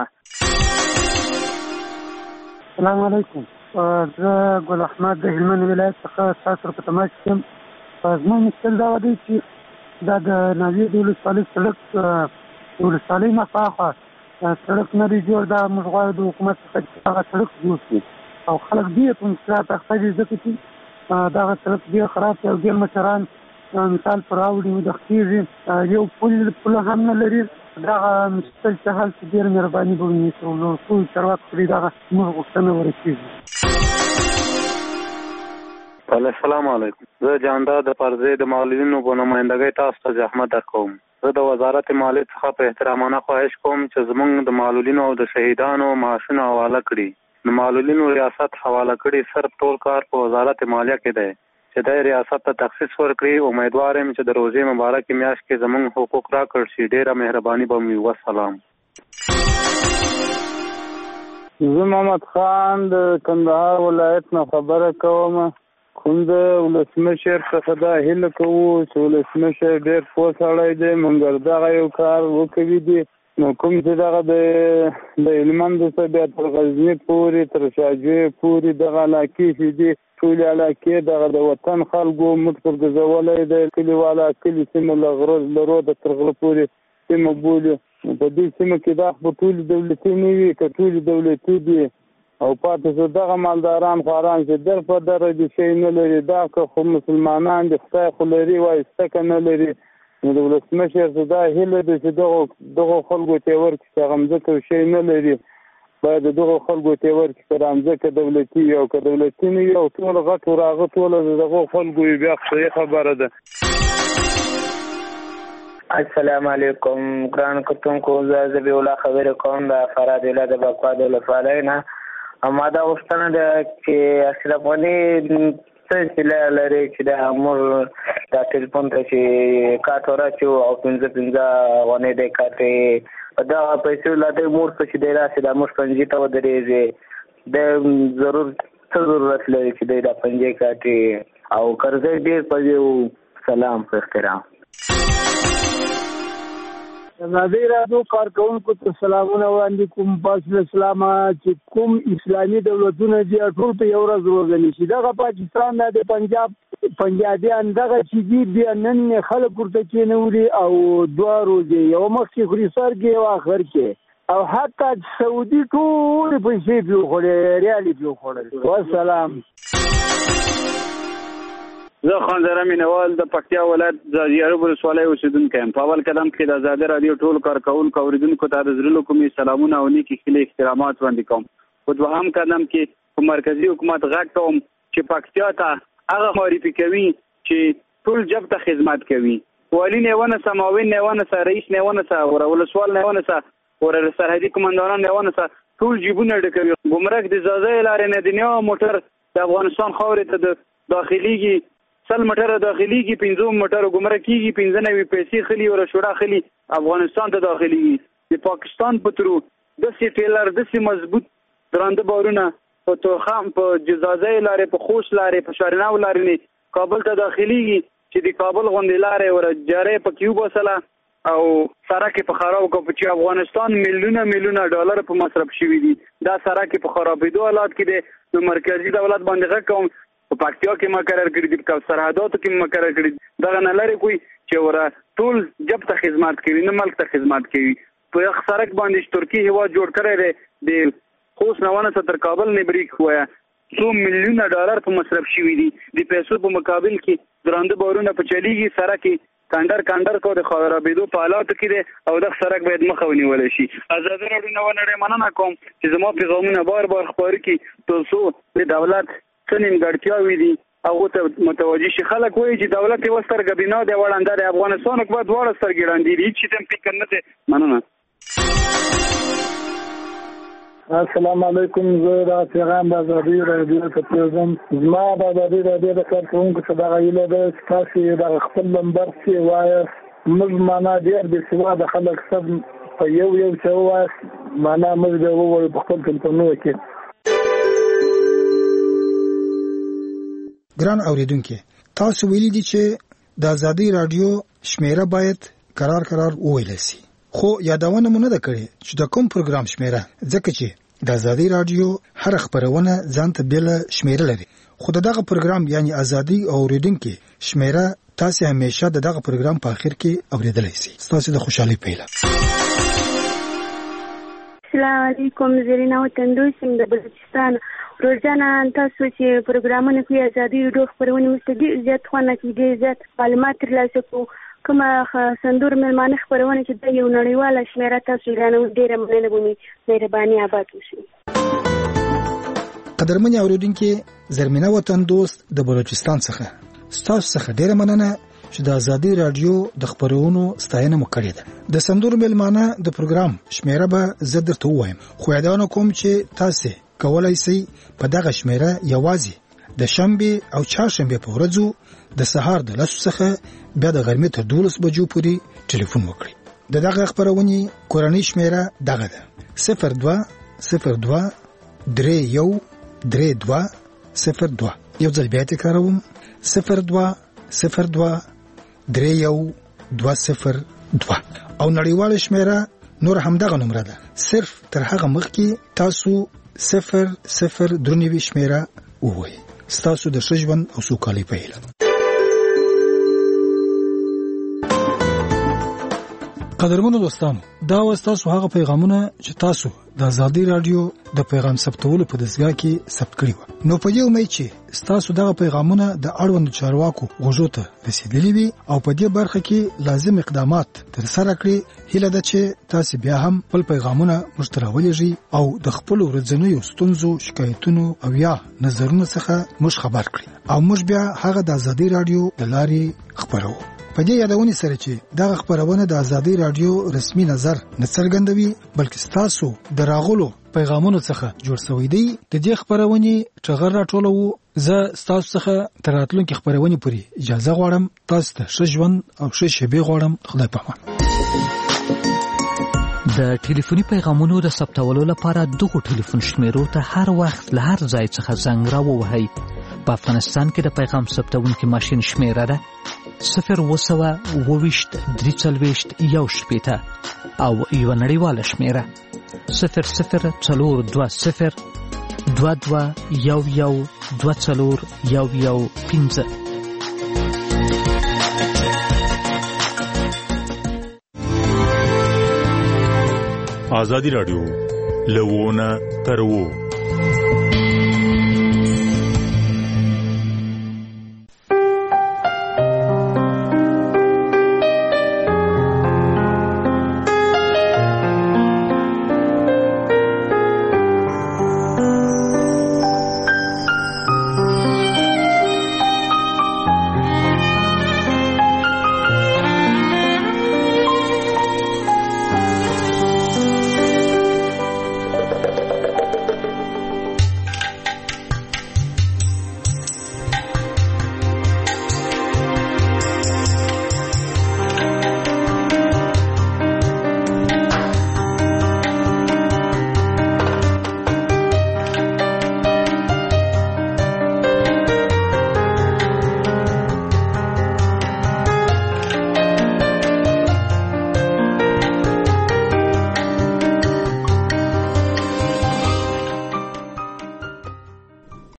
السلام علیکم. زه ګل احمد د هلمند ولایت څخه تاسو په تماس کې یم. زما مشکل دا دی چې دا د ناوې د ولسوالۍ سړک ولسوالۍ نه خواخوا سړک نه دی جوړ. دا موږ غواړو د حکومت څخه هغه سړک جوړ کړي او خلک ډېر په مشکلات اخته دي ځکه چې دغه سړک ډېر خراب دی او ډېر مشران مثال پر راوړي ودښتېږي. یو پل هم نه لري. دغه مشکل چې حل شي ډېره مهرباني به ونیسو. نو ټول چارواکو پرې دغه زموږ غوښتنه ورسېږي. السلام علیکم. زه جانداد د پرزې د معلولینو په نمایندګۍ تاسو ته زحمت درکوم. زه د وزارت مالیې څخه په احترامانه خواهش کوم چې زموږ د معلولینو او د شهیدانو معاشونه حواله کړي. د معلولینو ریاست حواله کړي صرف ټول کار په وزارت مالیه کې دی چې د ریاست ته تخصیص ورکړي. امیدوار یم چې د روزې مبارک میاشت کې زموږ حقوق راکړل شي. ډېره مهرباني به وي. والسلام. زه محمد خان د کندهار ولایت نه خبره کوم. کوم د ولسمشر څخه دا هیله کوو چې ولسمشر ډېر پوه سړی دی. مونږ دغه یو کار وکوي دي نو کوم چې دغه د هلمند څخه بیا تر غزني پورې تر شاجوی پورې دغه علاقې چې دي ټولې علاقې دغه د وطن خلکو موږ پر ګرځولی دی کلیواله کلي سیمه له غره لرو د تر غره پورې سیمه بولي. په دې سیمه کې دا خو ټولې دولتي نه وي که ټولې دولتي دي او پاتې شو دغه مالداران خواران چې در په دره دي شی نه لري دا که خو مسلمانان دي خدای خو لري وایي ستکه نه لري. نو د ولسمشر څه دا هیله ده چې دغو خلکو ته یې ورکړي چې هغه مځکه شی نه لري باید دغو خلکو ته یې ورکړي که دا مځکه دولتي وي او که دولتي نه وي او ټول غټ راغه ټوله د دغو خلکو وي بیا صحیح خبره ده. السلام علیکم ګران کتونکو زه ذبیح الله خبرې کوم د فراد ولایت د بکوا د ولسوالۍ نه. ما دا غوښتنه ده چې اشرف غني څه سله لري چې د موږ دا ټلیفون ته چې کاټ ورچو او 15 غونې د کاټې دا پیسې لاته مور څه چې دی راسي د موږ پنځه ته ودرېږي د ضرورت لري چې د پنځه کاټې او قرضې ډېر پځو. سلام په احترام. ازادي راډیو کارکونکو ته سلامونه وړاندې کوم. فاصله اسلام چې کوم اسلامي دولتونه دي ټول په یو ورځ روزنی شي. دغه پاکستان د پنجابیان دغه چې دی بیا نن خلک ورته کېنولي او 2 ورځې یو مخکې خوري سر کې او اخر کې او حتی سعودي ټول پیسې پیوخوړې ریالي پیوخوړل. والسلام. زه خان زره مینوال د پکتیا ولایت زاړه ولسوالۍ اوسیدونکی یم. په اول قدم کې د ازادي راډیو ټول کارکونکو اوریدونکو ته د زړه کومې سلامونه او نیکې هیلې احترامات وړاندې کوم. په دوهم قدم کې په مرکزي حکومت غږ کوم چې پکتیا ته هغه معرفي کوي چې ټول جب ته خدمت کوي. والی نه ونسه معاون نه ونسه رئیس نه ونسه ولسوال نه ونسه سرحدي کمانډاران نه ونسه ټول جیبونه ډکوي. ګمرک د ځاځي لارې نه دنیا موټر د افغانستان خاورې ته د داخليږي 100 مټر داخليږي 50 مټر ګمرک کیږي 95 پیسې خلی او شورا خلی افغانستان ته داخليږي. د پاکستان په ترو د سټیلر د سي مضبوط درانده بارونه په توخام په جزازي لارې په خوش لارې په شارناو لارې کابل ته داخليږي چې د کابل غونډې لارې ور جاري په کیوب وسله او سرک په خراب کو چې افغانستان میلیونه ډالر په مصرف شوی دي. دا سرک په خرابېدو حالات کې د مرکزی دولت باندې غږ کوم په پکتیا کې مقرر کړی دي په سرحداتو کې مقرر کړی دا نه لري کوئی چې ورا ټول جب ته خدمت کوي نه ملک ته خدمت کوي. په سرک باندې ترکی هوا جوړ کړی دی د خوست نوانه تر کابل نه بریک هوا 100 میلیونه ډالر په مصرف شوی دي. د پیسو په مقابل کې درانده بارونه په چلیږي سرک کاندر کو د خرابېدو په حالاتو کې دی او د سرک باید مخه ونیول شي. ازادي راډیو نو نړۍ مننه کوم چې زموږ پیغامونه بار خبرې کوي تاسو د دولت څنګه ګټیاوي دي او ته متوجي شي. خلک وایي چې دولت یې وسترګ بنا دی وړاندې د افغانستان حکومت وړ سترګې وړاندې دي چې تم فکر نه ده. مننه. السلام علیکم. زه د پیغام د ازادي راډیو ته پیغام زما د ازادي راډیو د کارکونکو څخه د غیله د تاسو د خپل نمبر سی وایي موږ معنا ډیر د سوا د خلک سب په یو څه وایي معنا موږ د وو په خپل ټلیفونونو کې. ګران اوریدونکو تاسو ویلي دي چې د ازادي رادیو شمیره باید قرار وویل شي خو یادونه مونږ نه کړې چې د کوم پروګرام شمیره ځکه چې د ازادي رادیو هر خبرونه ځانته بل شمیره لري خو دغه پروګرام یعنی ازادي اوریدونکو شمیره تاسو همیشه دغه پروګرام په اخر کې اوریدلای شئ. تاسو د خوشحالي پیله. السلام علیکم. زرینا وطندوس د بلوچستان. روزانه تاسو چې پروګرامونه کوي ازادي راډیو خبرونه مستدي زیات خوانه کې دي زیات معلومات ترلاسه کوو. کومه سندور ملمانه خبرونه چې د یو نړیواله شمیره تاسو اعلان ډیره مننه کوم. مهرباني آباد اوسئ. قدرمن اوریدونکو زرمینه وطندوس د بلوچستان څخه تاسو څخه ډیره مننه چې د ازادي رادیو د خبرونو ستاینه مو کړې ده. د سندور ملمانه د پروګرام شمیره به زه درته وایم خو یادونه کوم چې تاسو کولای شئ په دغه شمیره یوازې د شنبه او چهارشنبه په ورځو د سهار د 10 څخه بیا د غرمې تر 12 بجو پورې ټلیفون وکړئ. دغه خبرونه کورنۍ شمیره دغه ده 02 02 31 32 02. یو ځل بیا تکراروم 02 02 31 202 او نړیواله شمیره نور همدغه نمبر ده. صرف تر هغه مخکې تاسو 003 شمیره ووهئ. ستاسو د ښه ژوند او سوکالۍ په هیله. قدرمنو دوستانو، دا و تاسو هغه پیغامونه چې تاسو د آزادۍ رادیو د پیغام ثبتولو په دستګاه کې ثبت کړي وو. نو په دې امید چې تاسو دغه پیغامونه د اړوند چارواکو غوږو ته رسیدلي وي او په دې برخه کې لازم اقدامات ترسره کړي. هیله ده چې تاسو بیا هم خپل پیغامونه موږ ته راولېږئ او د خپل ورځنیو ستونزو، شکایتونو او یا نظرونو څخه موږ خبر کړئ او موږ بیا هغه د آزادۍ رادیو د لارې خبرو. په دې یادونې سره چې دغه خبرونه د آزادۍ رادیو رسمي نظر نه څرګندوي، بلکې تاسو د راغلو پیغامونو څخه جوړ شوی دی. د دې خبرونه ټغر راټولو. زه تاسو څخه تر راتلونکي خبرونه پورې اجازه غواړم. تاسو ته ښه ژوند او ښه شېبې غواړم. خدای پامان. د ټلیفوني پیغامونو د ثبتولو لپاره دغه ټلیفون شمیرو ته هر وخت له هر ځای څخه زنګ راووهئ. په افغانستان کې د پیغام ثبتونکي ماشین شمیره ده 0202341 او یو نړیواله شمیره 00202211241115. آزادی رادیو لوونه تر وو.